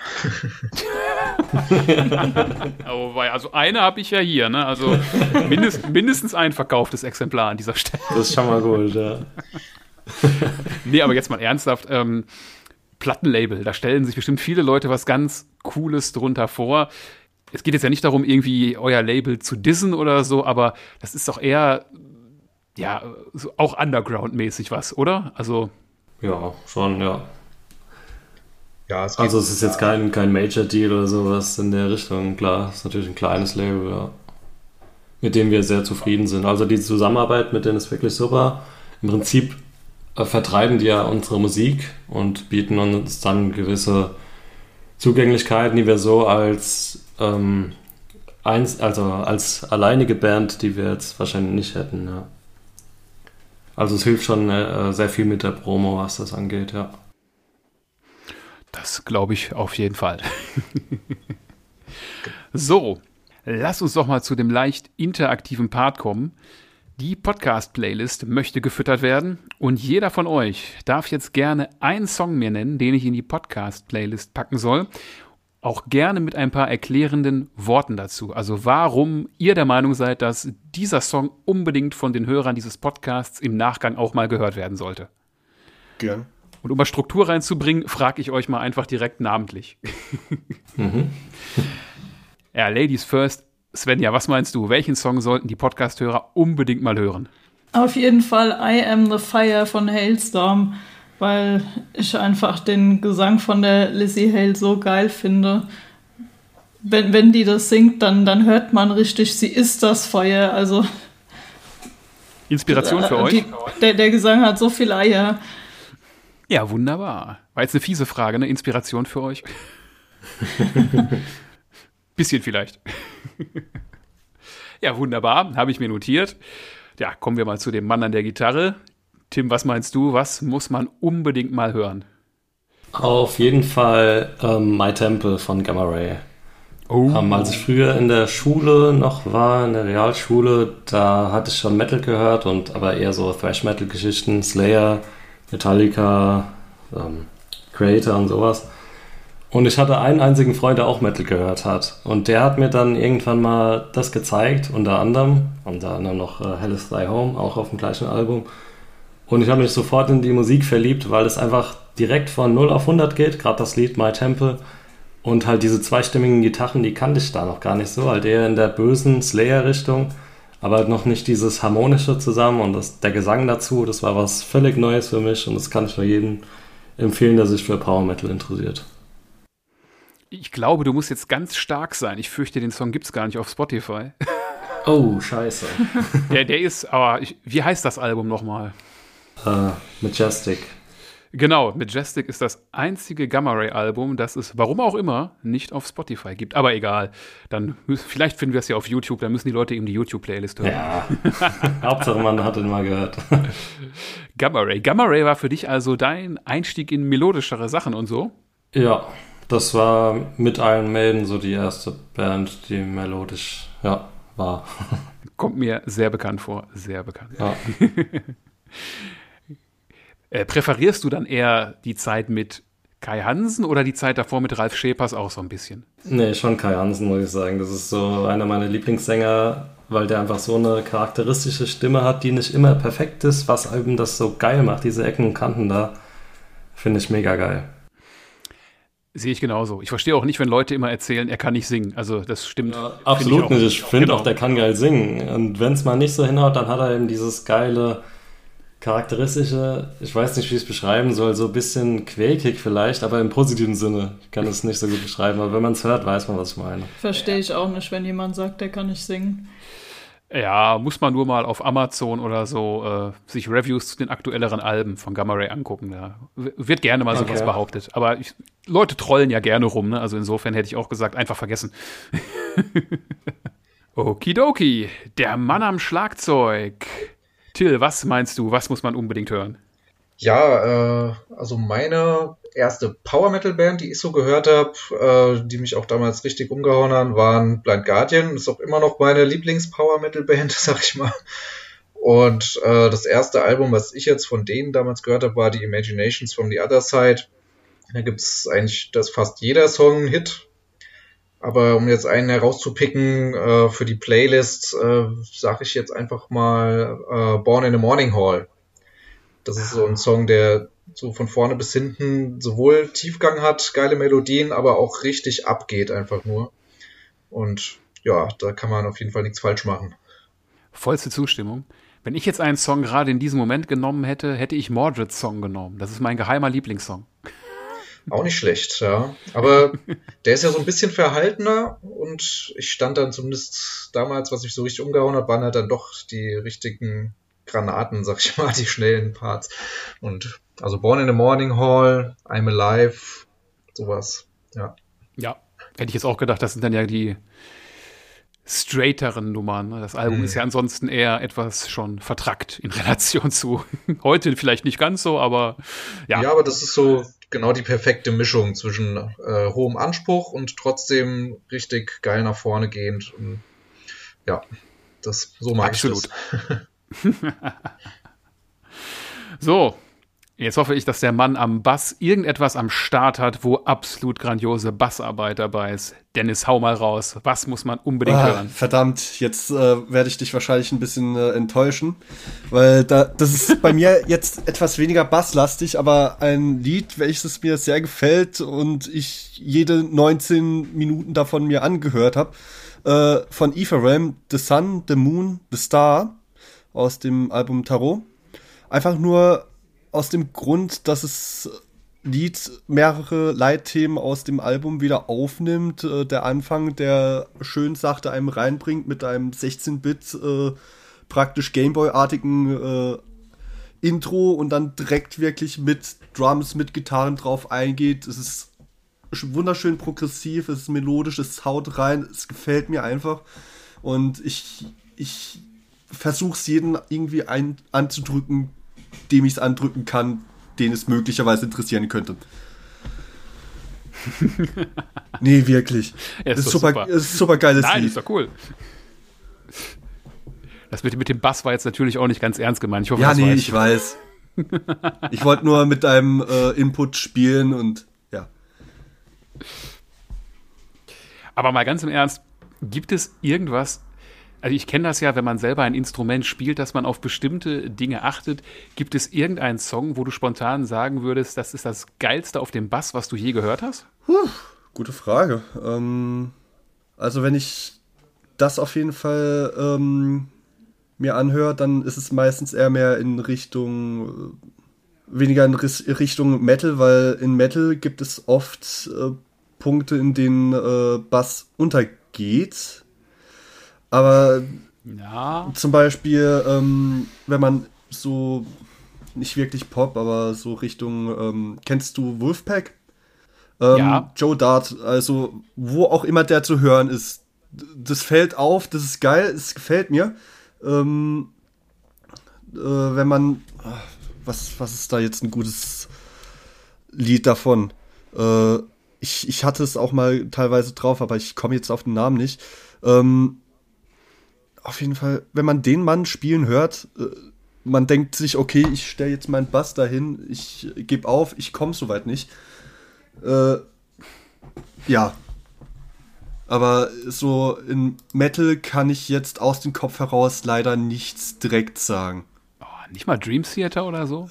Also eine habe ich ja hier, ne? Also mindestens ein verkauftes Exemplar an dieser Stelle. Das ist schon mal gut, ja. Nee, aber jetzt mal ernsthaft. Plattenlabel, da stellen sich bestimmt viele Leute was ganz Cooles drunter vor. Es geht jetzt ja nicht darum, irgendwie euer Label zu dissen oder so, aber das ist doch eher, ja, so auch Underground-mäßig was, oder? Also Ja, schon, ja. Ja, es Also es ist jetzt kein Major-Deal oder sowas in der Richtung. Klar, es ist natürlich ein kleines Label, ja, mit dem wir sehr zufrieden sind. Also die Zusammenarbeit mit denen ist wirklich super. Im Prinzip vertreiben die ja unsere Musik und bieten uns dann gewisse Zugänglichkeiten, die wir so als als alleinige Band, die wir jetzt wahrscheinlich nicht hätten. Ja. Also es hilft schon sehr viel mit der Promo, was das angeht, ja. das glaube ich auf jeden Fall. So, lass uns doch mal zu dem leicht interaktiven Part kommen. Die Podcast-Playlist möchte gefüttert werden und jeder von euch darf jetzt gerne einen Song mir nennen, den ich in die Podcast-Playlist packen soll. Auch gerne mit ein paar erklärenden Worten dazu. Also warum ihr der Meinung seid, dass dieser Song unbedingt von den Hörern dieses Podcasts im Nachgang auch mal gehört werden sollte. Gern. Und um mal Struktur reinzubringen, frage ich euch mal einfach direkt namentlich. Ja, Ladies first. Svenja, was meinst du? Welchen Song sollten die Podcast-Hörer unbedingt mal hören? Auf jeden Fall I Am the Fire von Hailstorm, weil ich einfach den Gesang von der Lzzy Hale so geil finde. Wenn die das singt, dann hört man richtig, sie ist das Feuer. Also Inspiration für euch? Der Gesang hat so viel Eier. Ja, wunderbar. War jetzt eine fiese Frage, ne? Inspiration für euch? Bisschen vielleicht. Ja, wunderbar. Habe ich mir notiert. Ja, kommen wir mal zu dem Mann an der Gitarre. Tim, was meinst du? Was muss man unbedingt mal hören? Auf jeden Fall My Temple von Gamma Ray. Oh. Als ich früher in der Schule noch war, in der Realschule, da hatte ich schon Metal gehört, aber eher so Thrash-Metal-Geschichten, Slayer, Metallica, Creator und sowas. Und ich hatte einen einzigen Freund, der auch Metal gehört hat. Und der hat mir dann irgendwann mal das gezeigt, unter anderem noch Hell is Thy Home, auch auf dem gleichen Album. Und ich habe mich sofort in die Musik verliebt, weil es einfach direkt von 0 auf 100 geht, gerade das Lied My Temple. Und halt diese zweistimmigen Gitarren, die kannte ich da noch gar nicht so, halt eher in der bösen Slayer-Richtung, aber halt noch nicht dieses harmonische zusammen und der Gesang dazu, das war was völlig Neues für mich und das kann ich nur jedem empfehlen, der sich für Power Metal interessiert. Ich glaube, du musst jetzt ganz stark sein. Ich fürchte, den Song gibt es gar nicht auf Spotify. Oh, scheiße. Der ist, aber wie heißt das Album nochmal? Majestic. Genau, Majestic ist das einzige Gamma Ray Album, das es, warum auch immer, nicht auf Spotify gibt. Aber egal, dann vielleicht finden wir es ja auf YouTube, dann müssen die Leute eben die YouTube-Playlist hören. Ja, Hauptsache man hat ihn mal gehört. Gamma Ray. Gamma Ray war für dich also dein Einstieg in melodischere Sachen und so? Ja, das war mit Iron Maiden so die erste Band, die melodisch, war. Kommt mir sehr bekannt vor, sehr bekannt. Ja. Präferierst du dann eher die Zeit mit Kai Hansen oder die Zeit davor mit Ralf Schepers auch so ein bisschen? Nee, schon Kai Hansen, muss ich sagen. Das ist so einer meiner Lieblingssänger, weil der einfach so eine charakteristische Stimme hat, die nicht immer perfekt ist, was eben das so geil macht. Diese Ecken und Kanten da finde ich mega geil. Sehe ich genauso. Ich verstehe auch nicht, wenn Leute immer erzählen, er kann nicht singen. Also das stimmt. Ja, absolut nicht. Ich finde genau. auch, der kann geil singen. Und wenn es mal nicht so hinhaut, dann hat er eben dieses geile, charakteristische, ich weiß nicht, wie ich es beschreiben soll, so ein bisschen quäkig vielleicht, aber im positiven Sinne. Ich kann es nicht so gut beschreiben, aber wenn man es hört, weiß man, was ich meine. Verstehe ich auch nicht, wenn jemand sagt, der kann nicht singen. Ja, muss man nur mal auf Amazon oder so sich Reviews zu den aktuelleren Alben von Gamma Ray angucken. Da wird gerne mal sowas behauptet. Aber Leute trollen ja gerne rum, ne? Also insofern hätte ich auch gesagt, einfach vergessen. Okidoki, der Mann am Schlagzeug. Till, was meinst du, was muss man unbedingt hören? Ja, also meine erste Power-Metal-Band, die ich so gehört habe, die mich auch damals richtig umgehauen haben, waren Blind Guardian. Das ist auch immer noch meine Lieblings-Power-Metal-Band, sag ich mal. Und das erste Album, was ich jetzt von denen damals gehört habe, war die Imaginations from the Other Side. Da gibt's eigentlich, dass fast jeder Song ein Hit. Aber um jetzt einen herauszupicken für die Playlist, sage ich jetzt einfach mal Born in the Morning Hall. Das ist so ein Song, der so von vorne bis hinten sowohl Tiefgang hat, geile Melodien, aber auch richtig abgeht einfach nur. Und ja, da kann man auf jeden Fall nichts falsch machen. Vollste Zustimmung. Wenn ich jetzt einen Song gerade in diesem Moment genommen hätte, hätte ich Mordred's Song genommen. Das ist mein geheimer Lieblingssong. Auch nicht schlecht, ja. Aber der ist ja so ein bisschen verhaltener und ich stand dann zumindest damals, was mich so richtig umgehauen hat, waren halt dann doch die richtigen Granaten, sag ich mal, die schnellen Parts. Und also Born in the Morning Hall, I'm Alive, sowas, ja. Ja, hätte ich jetzt auch gedacht, das sind dann ja die straighteren Nummern. Das Album ist ja ansonsten eher etwas schon vertrackt in Relation zu heute vielleicht nicht ganz so, aber ja. Ja, aber das ist so genau die perfekte Mischung zwischen hohem Anspruch und trotzdem richtig geil nach vorne gehend. Und, ja, so mag Absolut. ich das. So, jetzt hoffe ich, dass der Mann am Bass irgendetwas am Start hat, wo absolut grandiose Bassarbeit dabei ist. Dennis, hau mal raus. Was muss man unbedingt hören? Verdammt, jetzt werde ich dich wahrscheinlich ein bisschen enttäuschen, weil das ist bei mir jetzt etwas weniger basslastig, aber ein Lied, welches mir sehr gefällt und ich jede 19 Minuten davon mir angehört habe, von Ethereum, The Sun, The Moon, The Star, aus dem Album Tarot. Einfach nur aus dem Grund, dass es Lied mehrere Leitthemen aus dem Album wieder aufnimmt. Der Anfang, der schön sachte einem reinbringt mit einem 16-Bit praktisch Gameboy-artigen Intro und dann direkt wirklich mit Drums, mit Gitarren drauf eingeht. Es ist wunderschön progressiv, es ist melodisch, es haut rein, es gefällt mir einfach. Und ich versuche es jeden irgendwie anzudrücken, dem ich es andrücken kann, den es möglicherweise interessieren könnte. Nee, wirklich. Ja, ist super. Es ist super geiles Nein, Lied. ist doch cool. Das mit dem Bass war jetzt natürlich auch nicht ganz ernst gemeint. Ich hoffe, Ja, das nee, weißt ich du. weiß. Ich wollte nur mit deinem Input spielen und ja. Aber mal ganz im Ernst, gibt es irgendwas, also ich kenne das ja, wenn man selber ein Instrument spielt, dass man auf bestimmte Dinge achtet. Gibt es irgendeinen Song, wo du spontan sagen würdest, das ist das Geilste auf dem Bass, was du je gehört hast? Gute Frage. Also wenn ich das auf jeden Fall mir anhöre, dann ist es meistens eher mehr in Richtung, weniger in Richtung Metal, weil in Metal gibt es oft Punkte, in denen Bass untergeht. Aber Ja. Zum Beispiel, wenn man so, nicht wirklich Pop, aber so Richtung, kennst du Wolfpack? Ja. Joe Dart, also wo auch immer der zu hören ist, das fällt auf, das ist geil, es gefällt mir. Wenn man, was ist da jetzt ein gutes Lied davon? Ich hatte es auch mal teilweise drauf, aber ich komme jetzt auf den Namen nicht. Auf jeden Fall, wenn man den Mann spielen hört, man denkt sich, okay, ich stelle jetzt meinen Bass dahin, ich gebe auf, ich komme soweit nicht. Ja. Aber so in Metal kann ich jetzt aus dem Kopf heraus leider nichts direkt sagen. Oh, nicht mal Dream Theater oder so?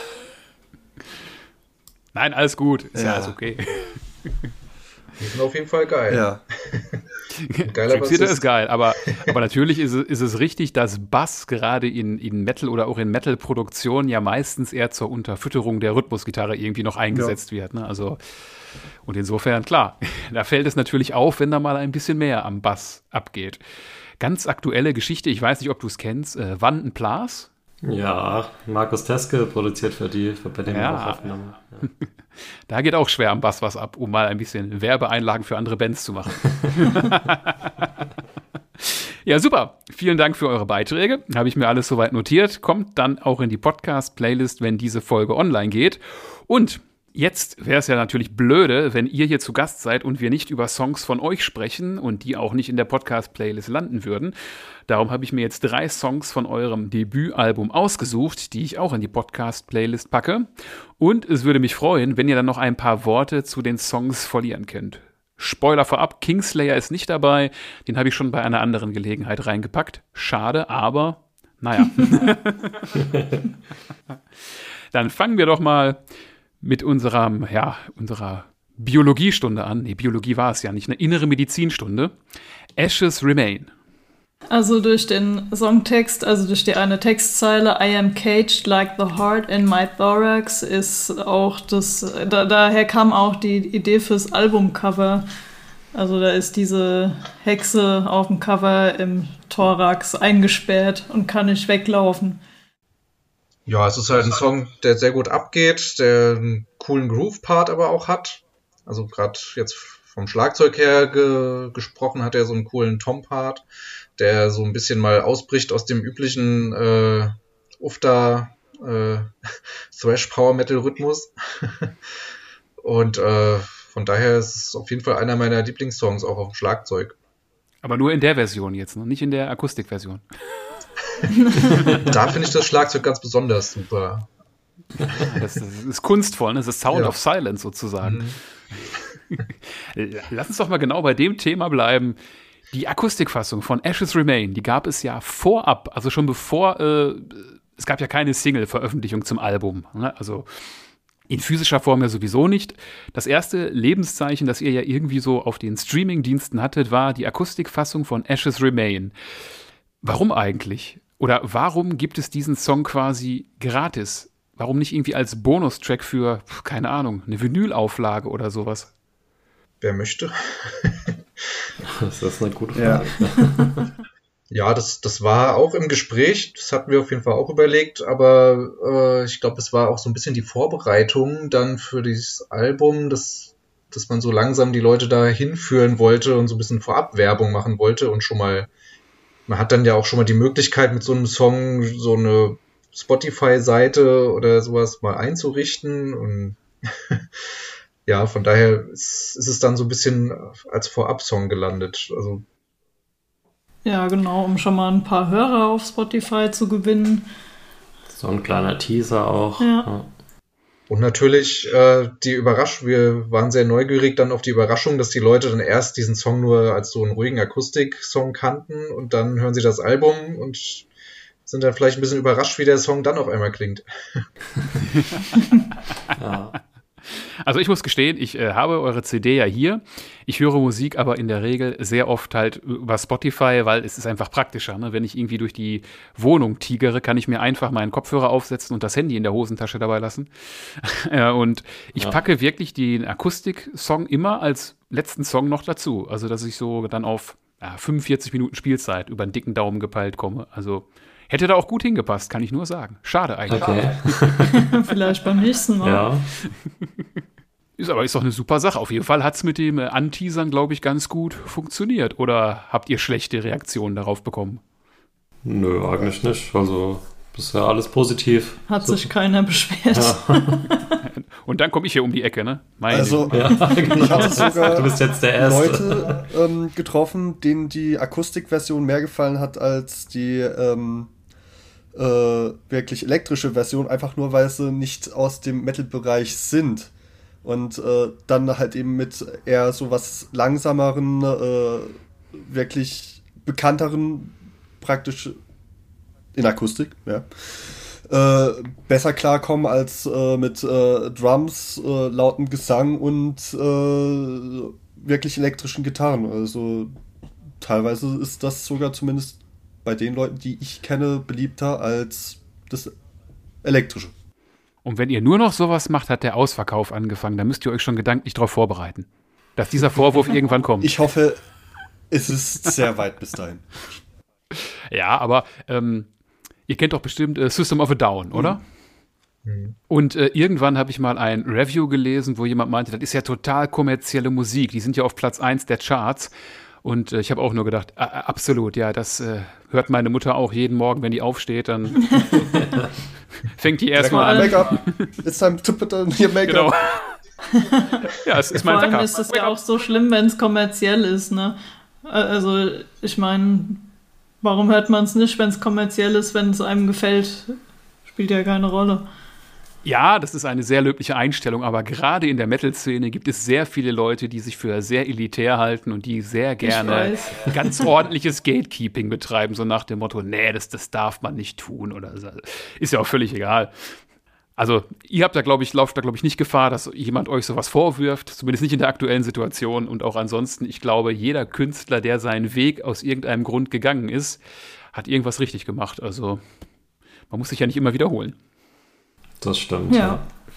Nein, alles gut. Ist ja alles okay. Die sind auf jeden Fall geil. Ja. Dream Theater ist geil, aber natürlich ist es richtig, dass Bass gerade in Metal oder auch in Metal-Produktionen ja meistens eher zur Unterfütterung der Rhythmusgitarre irgendwie noch eingesetzt wird. Ne? Also, und insofern, klar, da fällt es natürlich auf, wenn da mal ein bisschen mehr am Bass abgeht. Ganz aktuelle Geschichte, ich weiß nicht, ob du es kennst, Vanden Plas. Ja, Markus Teske produziert für Benjamin Ja. Aufnahmen. Ja. Da geht auch schwer am Bass was ab, um mal ein bisschen Werbeeinlagen für andere Bands zu machen. Ja, super. Vielen Dank für eure Beiträge. Habe ich mir alles soweit notiert. Kommt dann auch in die Podcast-Playlist, wenn diese Folge online geht. Und jetzt wäre es ja natürlich blöde, wenn ihr hier zu Gast seid und wir nicht über Songs von euch sprechen und die auch nicht in der Podcast-Playlist landen würden. Darum habe ich mir jetzt 3 Songs von eurem Debütalbum ausgesucht, die ich auch in die Podcast-Playlist packe. Und es würde mich freuen, wenn ihr dann noch ein paar Worte zu den Songs verlieren könnt. Spoiler vorab, Kingslayer ist nicht dabei. Den habe ich schon bei einer anderen Gelegenheit reingepackt. Schade, aber naja. Dann fangen wir doch mal mit unserer Biologiestunde an. Nee, Biologie war es ja nicht, eine innere Medizinstunde. Ashes Remain. Also durch den Songtext, also durch die eine Textzeile I am caged like the heart in my thorax ist auch daher kam auch die Idee fürs Albumcover. Also da ist diese Hexe auf dem Cover im Thorax eingesperrt und kann nicht weglaufen. Ja, es ist halt ein Song, der sehr gut abgeht, der einen coolen Groove-Part aber auch hat. Also gerade jetzt vom Schlagzeug her gesprochen hat er so einen coolen Tom-Part, der so ein bisschen mal ausbricht aus dem üblichen Ufta Thrash-Power-Metal-Rhythmus. Und von daher ist es auf jeden Fall einer meiner Lieblingssongs, auch auf dem Schlagzeug. Aber nur in der Version jetzt, ne? Nicht in der Akustikversion. Da finde ich das Schlagzeug ganz besonders super. Das ist kunstvoll, ne? Das ist Sound of Silence sozusagen. Lass uns doch mal genau bei dem Thema bleiben. Die Akustikfassung von Ashes Remain, die gab es ja vorab, also schon bevor, es gab ja keine Single-Veröffentlichung zum Album. Ne? Also in physischer Form ja sowieso nicht. Das erste Lebenszeichen, das ihr ja irgendwie so auf den Streaming-Diensten hattet, war die Akustikfassung von Ashes Remain. Warum eigentlich? Oder warum gibt es diesen Song quasi gratis? Warum nicht irgendwie als Bonustrack für, keine Ahnung, eine Vinylauflage oder sowas? Wer möchte? Das ist eine gute Frage. Ja, das war auch im Gespräch, das hatten wir auf jeden Fall auch überlegt, aber ich glaube, es war auch so ein bisschen die Vorbereitung dann für dieses Album, dass man so langsam die Leute da hinführen wollte und so ein bisschen Vorabwerbung machen wollte und schon mal, man hat dann ja auch schon mal die Möglichkeit, mit so einem Song so eine Spotify-Seite oder sowas mal einzurichten und ja, von daher ist es dann so ein bisschen als Vorab-Song gelandet. Also Ja, genau, um schon mal ein paar Hörer auf Spotify zu gewinnen. So ein kleiner Teaser auch. Ja. und natürlich wir waren sehr neugierig dann auf die Überraschung, dass die Leute dann erst diesen Song nur als so einen ruhigen Akustik-Song kannten und dann hören sie das Album und sind dann vielleicht ein bisschen überrascht, wie der Song dann auf einmal klingt. Ja. Also ich muss gestehen, ich habe eure CD ja hier. Ich höre Musik aber in der Regel sehr oft halt über Spotify, weil es ist einfach praktischer. Ne? Wenn ich irgendwie durch die Wohnung tigere, kann ich mir einfach meinen Kopfhörer aufsetzen und das Handy in der Hosentasche dabei lassen. Und ich packe wirklich den Akustik-Song immer als letzten Song noch dazu. Also dass ich so dann auf 45 Minuten Spielzeit über einen dicken Daumen gepeilt komme. Also hätte da auch gut hingepasst, kann ich nur sagen. Schade eigentlich. Okay. Vielleicht beim nächsten Mal. Ja. Ist doch eine super Sache. Auf jeden Fall hat es mit dem Anteasern, glaube ich, ganz gut funktioniert. Oder habt ihr schlechte Reaktionen darauf bekommen? Nö, eigentlich nicht. Also bisher alles positiv. Hat sich keiner beschwert. Ja. Und dann komme ich hier um die Ecke, ne? Meine Also, Güte. Ja, genau. ich hatte sogar Du bist jetzt der Erste. Leute getroffen, denen die Akustikversion mehr gefallen hat als die wirklich elektrische Version, einfach nur, weil sie nicht aus dem Metal-Bereich sind. Und dann halt eben mit eher so was langsameren, wirklich bekannteren, praktisch in Akustik, ja, besser klarkommen als mit Drums, lautem Gesang und wirklich elektrischen Gitarren. Also teilweise ist das sogar zumindest bei den Leuten, die ich kenne, beliebter als das elektrische. Und wenn ihr nur noch sowas macht, hat der Ausverkauf angefangen. Da müsst ihr euch schon gedanklich darauf vorbereiten, dass dieser Vorwurf irgendwann kommt. Ich hoffe, es ist sehr weit bis dahin. Ja, aber ihr kennt doch bestimmt System of a Down, oder? Mhm. Und irgendwann habe ich mal ein Review gelesen, wo jemand meinte, das ist ja total kommerzielle Musik. Die sind ja auf Platz 1 der Charts. Und ich habe auch nur gedacht, absolut, ja, das hört meine Mutter auch jeden Morgen, wenn die aufsteht, dann fängt die erstmal an. Make-up. It's time to put on your Make-up. Genau. Ja, es ist Vor mein allem Wecker. ist es ja auch so schlimm, wenn es kommerziell ist, ne? Also, ich meine, warum hört man es nicht, wenn es kommerziell ist, wenn es einem gefällt? Spielt ja keine Rolle. Ja, das ist eine sehr löbliche Einstellung, aber gerade in der Metal-Szene gibt es sehr viele Leute, die sich für sehr elitär halten und die sehr gerne ganz ordentliches Gatekeeping betreiben, so nach dem Motto, nee, das darf man nicht tun oder so. Ist ja auch völlig egal. Also, ihr habt da, lauft da, glaube ich, nicht Gefahr, dass jemand euch sowas vorwirft, zumindest nicht in der aktuellen Situation. Und auch ansonsten, ich glaube, jeder Künstler, der seinen Weg aus irgendeinem Grund gegangen ist, hat irgendwas richtig gemacht. Also, man muss sich ja nicht immer wiederholen. Das stimmt. Ja.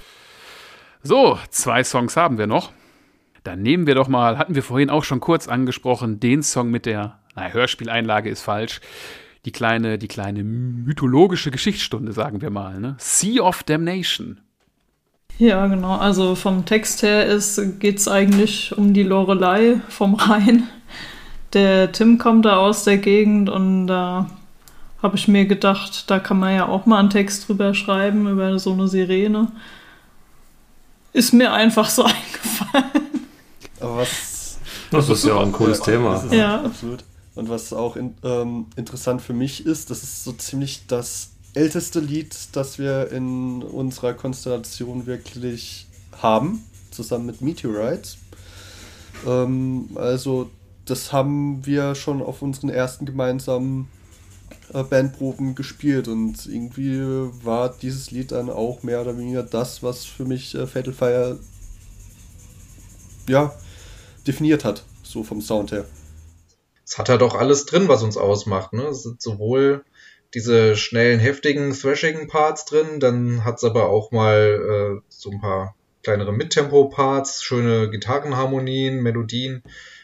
So, 2 Songs haben wir noch. Dann nehmen wir doch mal, hatten wir vorhin auch schon kurz angesprochen, den Song mit der, Hörspieleinlage ist falsch, die kleine mythologische Geschichtsstunde, sagen wir mal, ne? Sea of Damnation. Ja, genau. Also vom Text her geht es eigentlich um die Lorelei vom Rhein. Der Tim kommt da aus der Gegend und da habe ich mir gedacht, da kann man ja auch mal einen Text drüber schreiben, über so eine Sirene. Ist mir einfach so eingefallen. Aber was... Das ist ja auch ein cooles Thema. Das ist absolut. Und was auch interessant für mich ist, das ist so ziemlich das älteste Lied, das wir in unserer Konstellation wirklich haben, zusammen mit Meteorites. Also das haben wir schon auf unseren ersten gemeinsamen Bandproben gespielt und irgendwie war dieses Lied dann auch mehr oder weniger das, was für mich Fatal Fire definiert hat, so vom Sound her. Es hat halt auch alles drin, was uns ausmacht, ne? Es sind sowohl diese schnellen, heftigen, thrashigen Parts drin, dann hat es aber auch mal so ein paar kleinere Mittempo-Parts, schöne Gitarrenharmonien, Melodien,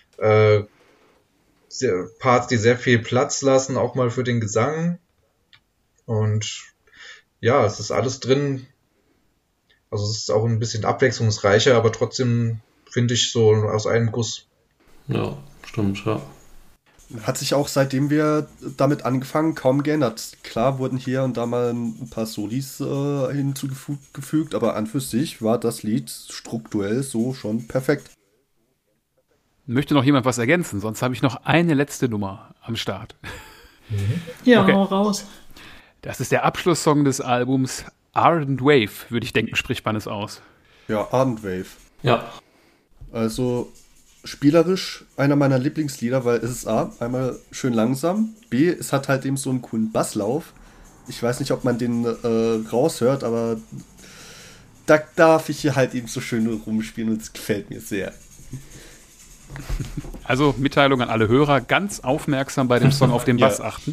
Parts, die sehr viel Platz lassen, auch mal für den Gesang. Und ja, es ist alles drin. Also es ist auch ein bisschen abwechslungsreicher, aber trotzdem finde ich so aus einem Guss. Ja, stimmt, ja. Hat sich auch, seitdem wir damit angefangen, kaum geändert. Klar wurden hier und da mal ein paar Solis hinzugefügt, aber an für sich war das Lied strukturell so schon perfekt. Möchte noch jemand was ergänzen? Sonst habe ich noch eine letzte Nummer am Start. Ja, Okay. hau raus. Das ist der Abschlusssong des Albums Ardent Wave, würde ich denken, spricht man es aus. Ja, Ardent Wave. Ja, Also spielerisch einer meiner Lieblingslieder, weil es ist A, einmal schön langsam, B, es hat halt eben so einen coolen Basslauf. Ich weiß nicht, ob man den raushört, aber da darf ich hier halt eben so schön rumspielen und es gefällt mir sehr. Also Mitteilung an alle Hörer, ganz aufmerksam bei dem Song auf den Bass achten.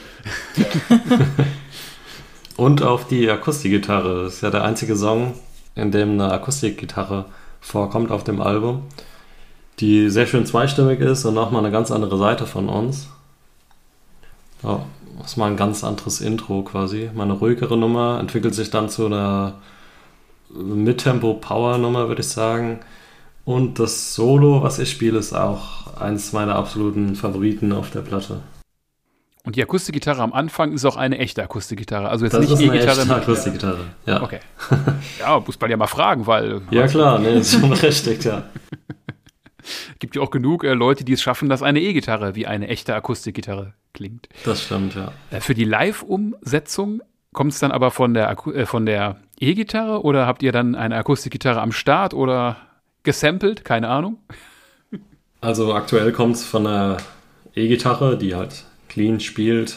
und auf die Akustikgitarre. Das ist ja der einzige Song, in dem eine Akustikgitarre vorkommt auf dem Album. die sehr schön zweistimmig ist und nochmal eine ganz andere Seite von uns. Ja, das ist mal ein ganz anderes Intro quasi. Mal eine ruhigere Nummer, entwickelt sich dann zu einer Mid-Tempo-Power-Nummer, würde ich sagen. Und das Solo, was ich spiele, ist auch eins meiner absoluten Favoriten auf der Platte. Und die Akustikgitarre am Anfang ist auch eine echte Akustikgitarre. Also jetzt Das nicht ist eine E-Gitarre. echte Akustikgitarre, ja. Okay. Ja, muss man ja mal fragen, weil... Ja klar, ne, ist schon berechtigt, ja. Gibt ja auch genug Leute, die es schaffen, dass eine E-Gitarre wie eine echte Akustikgitarre klingt. Das stimmt, ja. Für die Live-Umsetzung kommt es dann aber von der E-Gitarre oder habt ihr dann eine Akustikgitarre am Start oder gesampelt? Keine Ahnung. Also aktuell kommt es von der E-Gitarre, die halt clean spielt.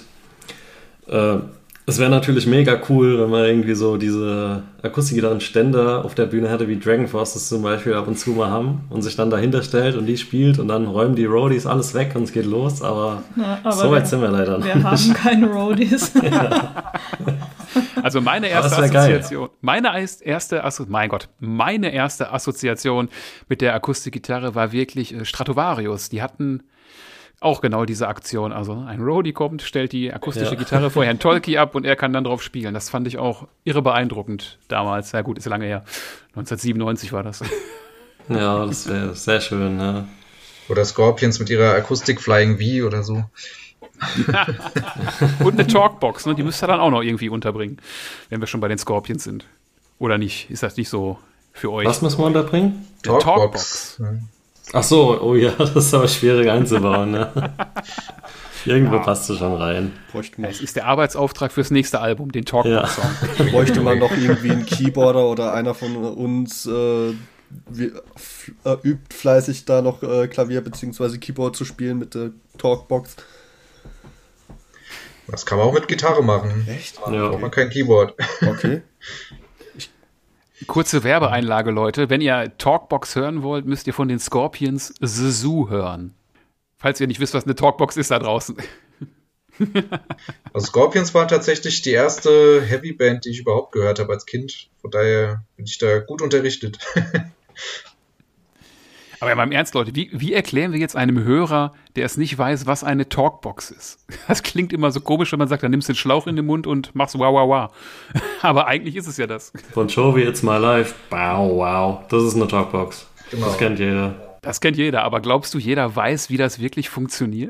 Es wäre natürlich mega cool, wenn man irgendwie so diese Akustikgitarrenständer auf der Bühne hätte, wie Dragon Force das zum Beispiel ab und zu mal haben und sich dann dahinter stellt und die spielt und dann räumen die Roadies alles weg und es geht los, aber so weit sind wir leider noch. Wir haben keine Roadies. Also meine erste Assoziation, meine erste Assoziation mit der Akustikgitarre war wirklich Stratovarius. Die hatten auch genau diese Aktion. Also ein Roadie kommt, stellt die akustische Gitarre vor Herrn Tolki ab und er kann dann drauf spielen. Das fand ich auch irre beeindruckend damals. Ja gut, ist ja lange her. 1997 war das. Ja, das wäre sehr schön, ja. Oder Scorpions mit ihrer Akustik Flying V oder so. Und eine Talkbox, ne? Die müsst ihr dann auch noch irgendwie unterbringen, wenn wir schon bei den Scorpions sind. Oder nicht? Ist das nicht so für euch? Was müssen wir unterbringen? Talkbox. Ach so, oh ja, das ist aber schwierig einzubauen, ne? Irgendwo passt es schon rein. Es ist der Arbeitsauftrag fürs nächste Album, den Talkbox-Song. Bräuchte man noch irgendwie einen Keyboarder oder einer von uns übt fleißig da noch Klavier bzw. Keyboard zu spielen mit der Talkbox. Das kann man auch mit Gitarre machen. Echt? Da braucht man kein Keyboard. Okay. Kurze Werbeeinlage, Leute. Wenn ihr Talkbox hören wollt, müsst ihr von den Scorpions The Zoo hören. Falls ihr nicht wisst, was eine Talkbox ist da draußen. Also Scorpions war tatsächlich die erste Heavy-Band, die ich überhaupt gehört habe als Kind. Von daher bin ich da gut unterrichtet. Aber mal im Ernst, Leute, wie erklären wir jetzt einem Hörer, der es nicht weiß, was eine Talkbox ist? Das klingt immer so komisch, wenn man sagt, dann nimmst du den Schlauch in den Mund und machst wow, wow, wow. Aber eigentlich ist es ja das. Bon Jovi, It's My Life, wow, wow. Das ist eine Talkbox. Genau. Das kennt jeder. Das kennt jeder, aber glaubst du, jeder weiß, wie das wirklich funktioniert?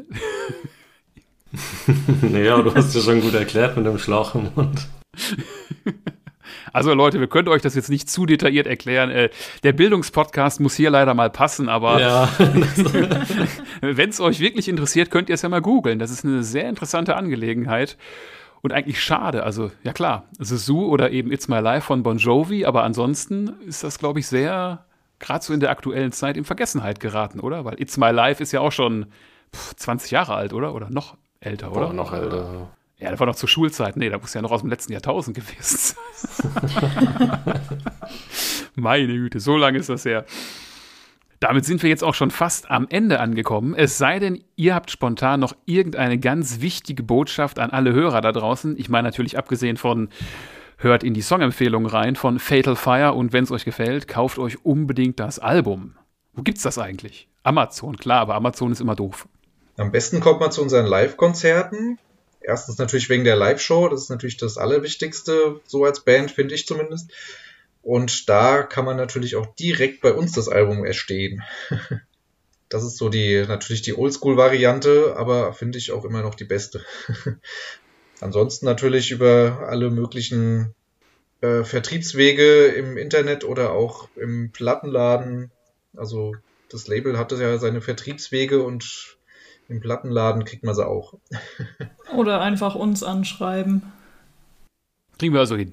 Naja, du hast ja schon gut erklärt mit dem Schlauch im Mund. Also Leute, wir können euch das jetzt nicht zu detailliert erklären. Der Bildungspodcast muss hier leider mal passen, aber Ja, wenn es euch wirklich interessiert, könnt ihr es ja mal googeln. Das ist eine sehr interessante Angelegenheit und eigentlich schade. Also ja klar, The Zoo oder eben It's My Life von Bon Jovi, aber ansonsten ist das, glaube ich, sehr, gerade so in der aktuellen Zeit, in Vergessenheit geraten, oder? Weil It's My Life ist ja auch schon 20 Jahre alt, oder? Oder noch älter, oder? noch älter. Ja, das war noch zur Schulzeit. Nee, da muss ja noch aus dem letzten Jahrtausend gewesen sein. Meine Güte, so lange ist das her. Damit sind wir jetzt auch schon fast am Ende angekommen. Es sei denn, ihr habt spontan noch irgendeine ganz wichtige Botschaft an alle Hörer da draußen. Ich meine natürlich abgesehen von hört in die Songempfehlung rein von Fatal Fire und wenn es euch gefällt, kauft euch unbedingt das Album. Wo gibt's das eigentlich? Amazon, klar, aber Amazon ist immer doof. Am besten kommt man zu unseren Live-Konzerten. Erstens natürlich wegen der Live-Show, das ist natürlich das Allerwichtigste, so als Band, finde ich zumindest. Und da kann man natürlich auch direkt bei uns das Album erstehen. Das ist so natürlich die Oldschool-Variante, aber finde ich auch immer noch die beste. Ansonsten natürlich über alle möglichen Vertriebswege im Internet oder auch im Plattenladen. Also das Label hatte ja seine Vertriebswege und im Plattenladen kriegt man sie auch. Oder einfach uns anschreiben. Kriegen wir also hin.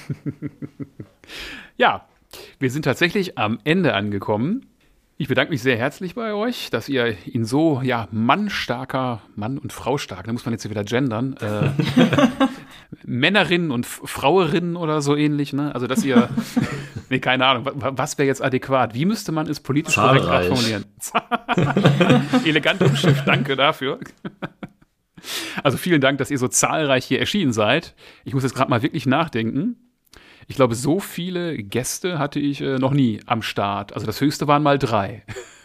Ja, wir sind tatsächlich am Ende angekommen. Ich bedanke mich sehr herzlich bei euch, dass ihr in so, Mann und Frau stark, da muss man jetzt hier wieder gendern, Männerinnen und Frauerinnen oder so ähnlich, ne? Also, dass ihr, nee, keine Ahnung, was wäre jetzt adäquat? Wie müsste man es politisch korrekt formulieren? Elegant umschifft, danke dafür. Also, vielen Dank, dass ihr so zahlreich hier erschienen seid. Ich muss jetzt gerade mal wirklich nachdenken. Ich glaube, so viele Gäste hatte ich noch nie am Start. Also das höchste waren mal 3.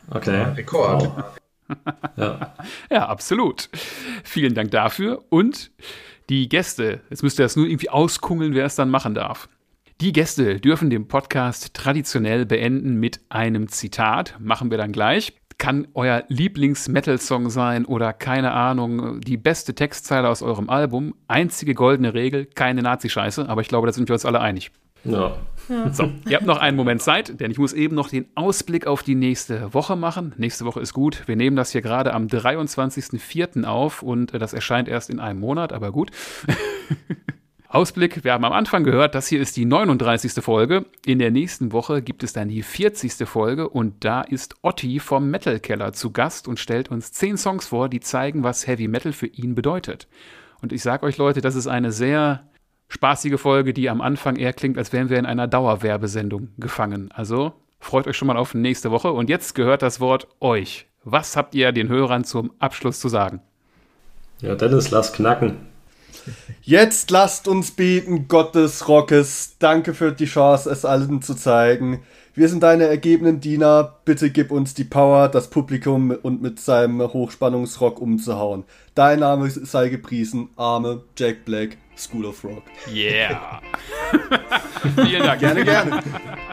Okay. Rekord. Wow. Ja. Ja, absolut. Vielen Dank dafür. Und die Gäste, jetzt müsst ihr das nur irgendwie auskungeln, wer es dann machen darf. Die Gäste dürfen den Podcast traditionell beenden mit einem Zitat. Machen wir dann gleich. Kann euer Lieblings-Metal-Song sein oder, keine Ahnung, die beste Textzeile aus eurem Album. Einzige goldene Regel, keine Nazi-Scheiße. Aber ich glaube, da sind wir uns alle einig. Ja. So, ihr habt noch einen Moment Zeit, denn ich muss eben noch den Ausblick auf die nächste Woche machen. Nächste Woche ist gut. Wir nehmen das hier gerade am 23.04. auf und das erscheint erst in einem Monat, aber gut. Ausblick, wir haben am Anfang gehört, das hier ist die 39. Folge. In der nächsten Woche gibt es dann die 40. Folge und da ist Otti vom Metal Keller zu Gast und stellt uns 10 Songs vor, die zeigen, was Heavy Metal für ihn bedeutet. Und ich sag euch, Leute, das ist eine sehr spaßige Folge, die am Anfang eher klingt, als wären wir in einer Dauerwerbesendung gefangen. Also freut euch schon mal auf nächste Woche. Und jetzt gehört das Wort euch. Was habt ihr den Hörern zum Abschluss zu sagen? Ja, Dennis, lass knacken. Jetzt lasst uns beten, Gott des Rockes. Danke für die Chance, es allen zu zeigen. Wir sind deine ergebenen Diener. Bitte gib uns die Power, das Publikum und mit seinem Hochspannungsrock umzuhauen. Dein Name sei gepriesen. Arme Jack Black, School of Rock. Yeah. Vielen Dank. Gerne, gerne.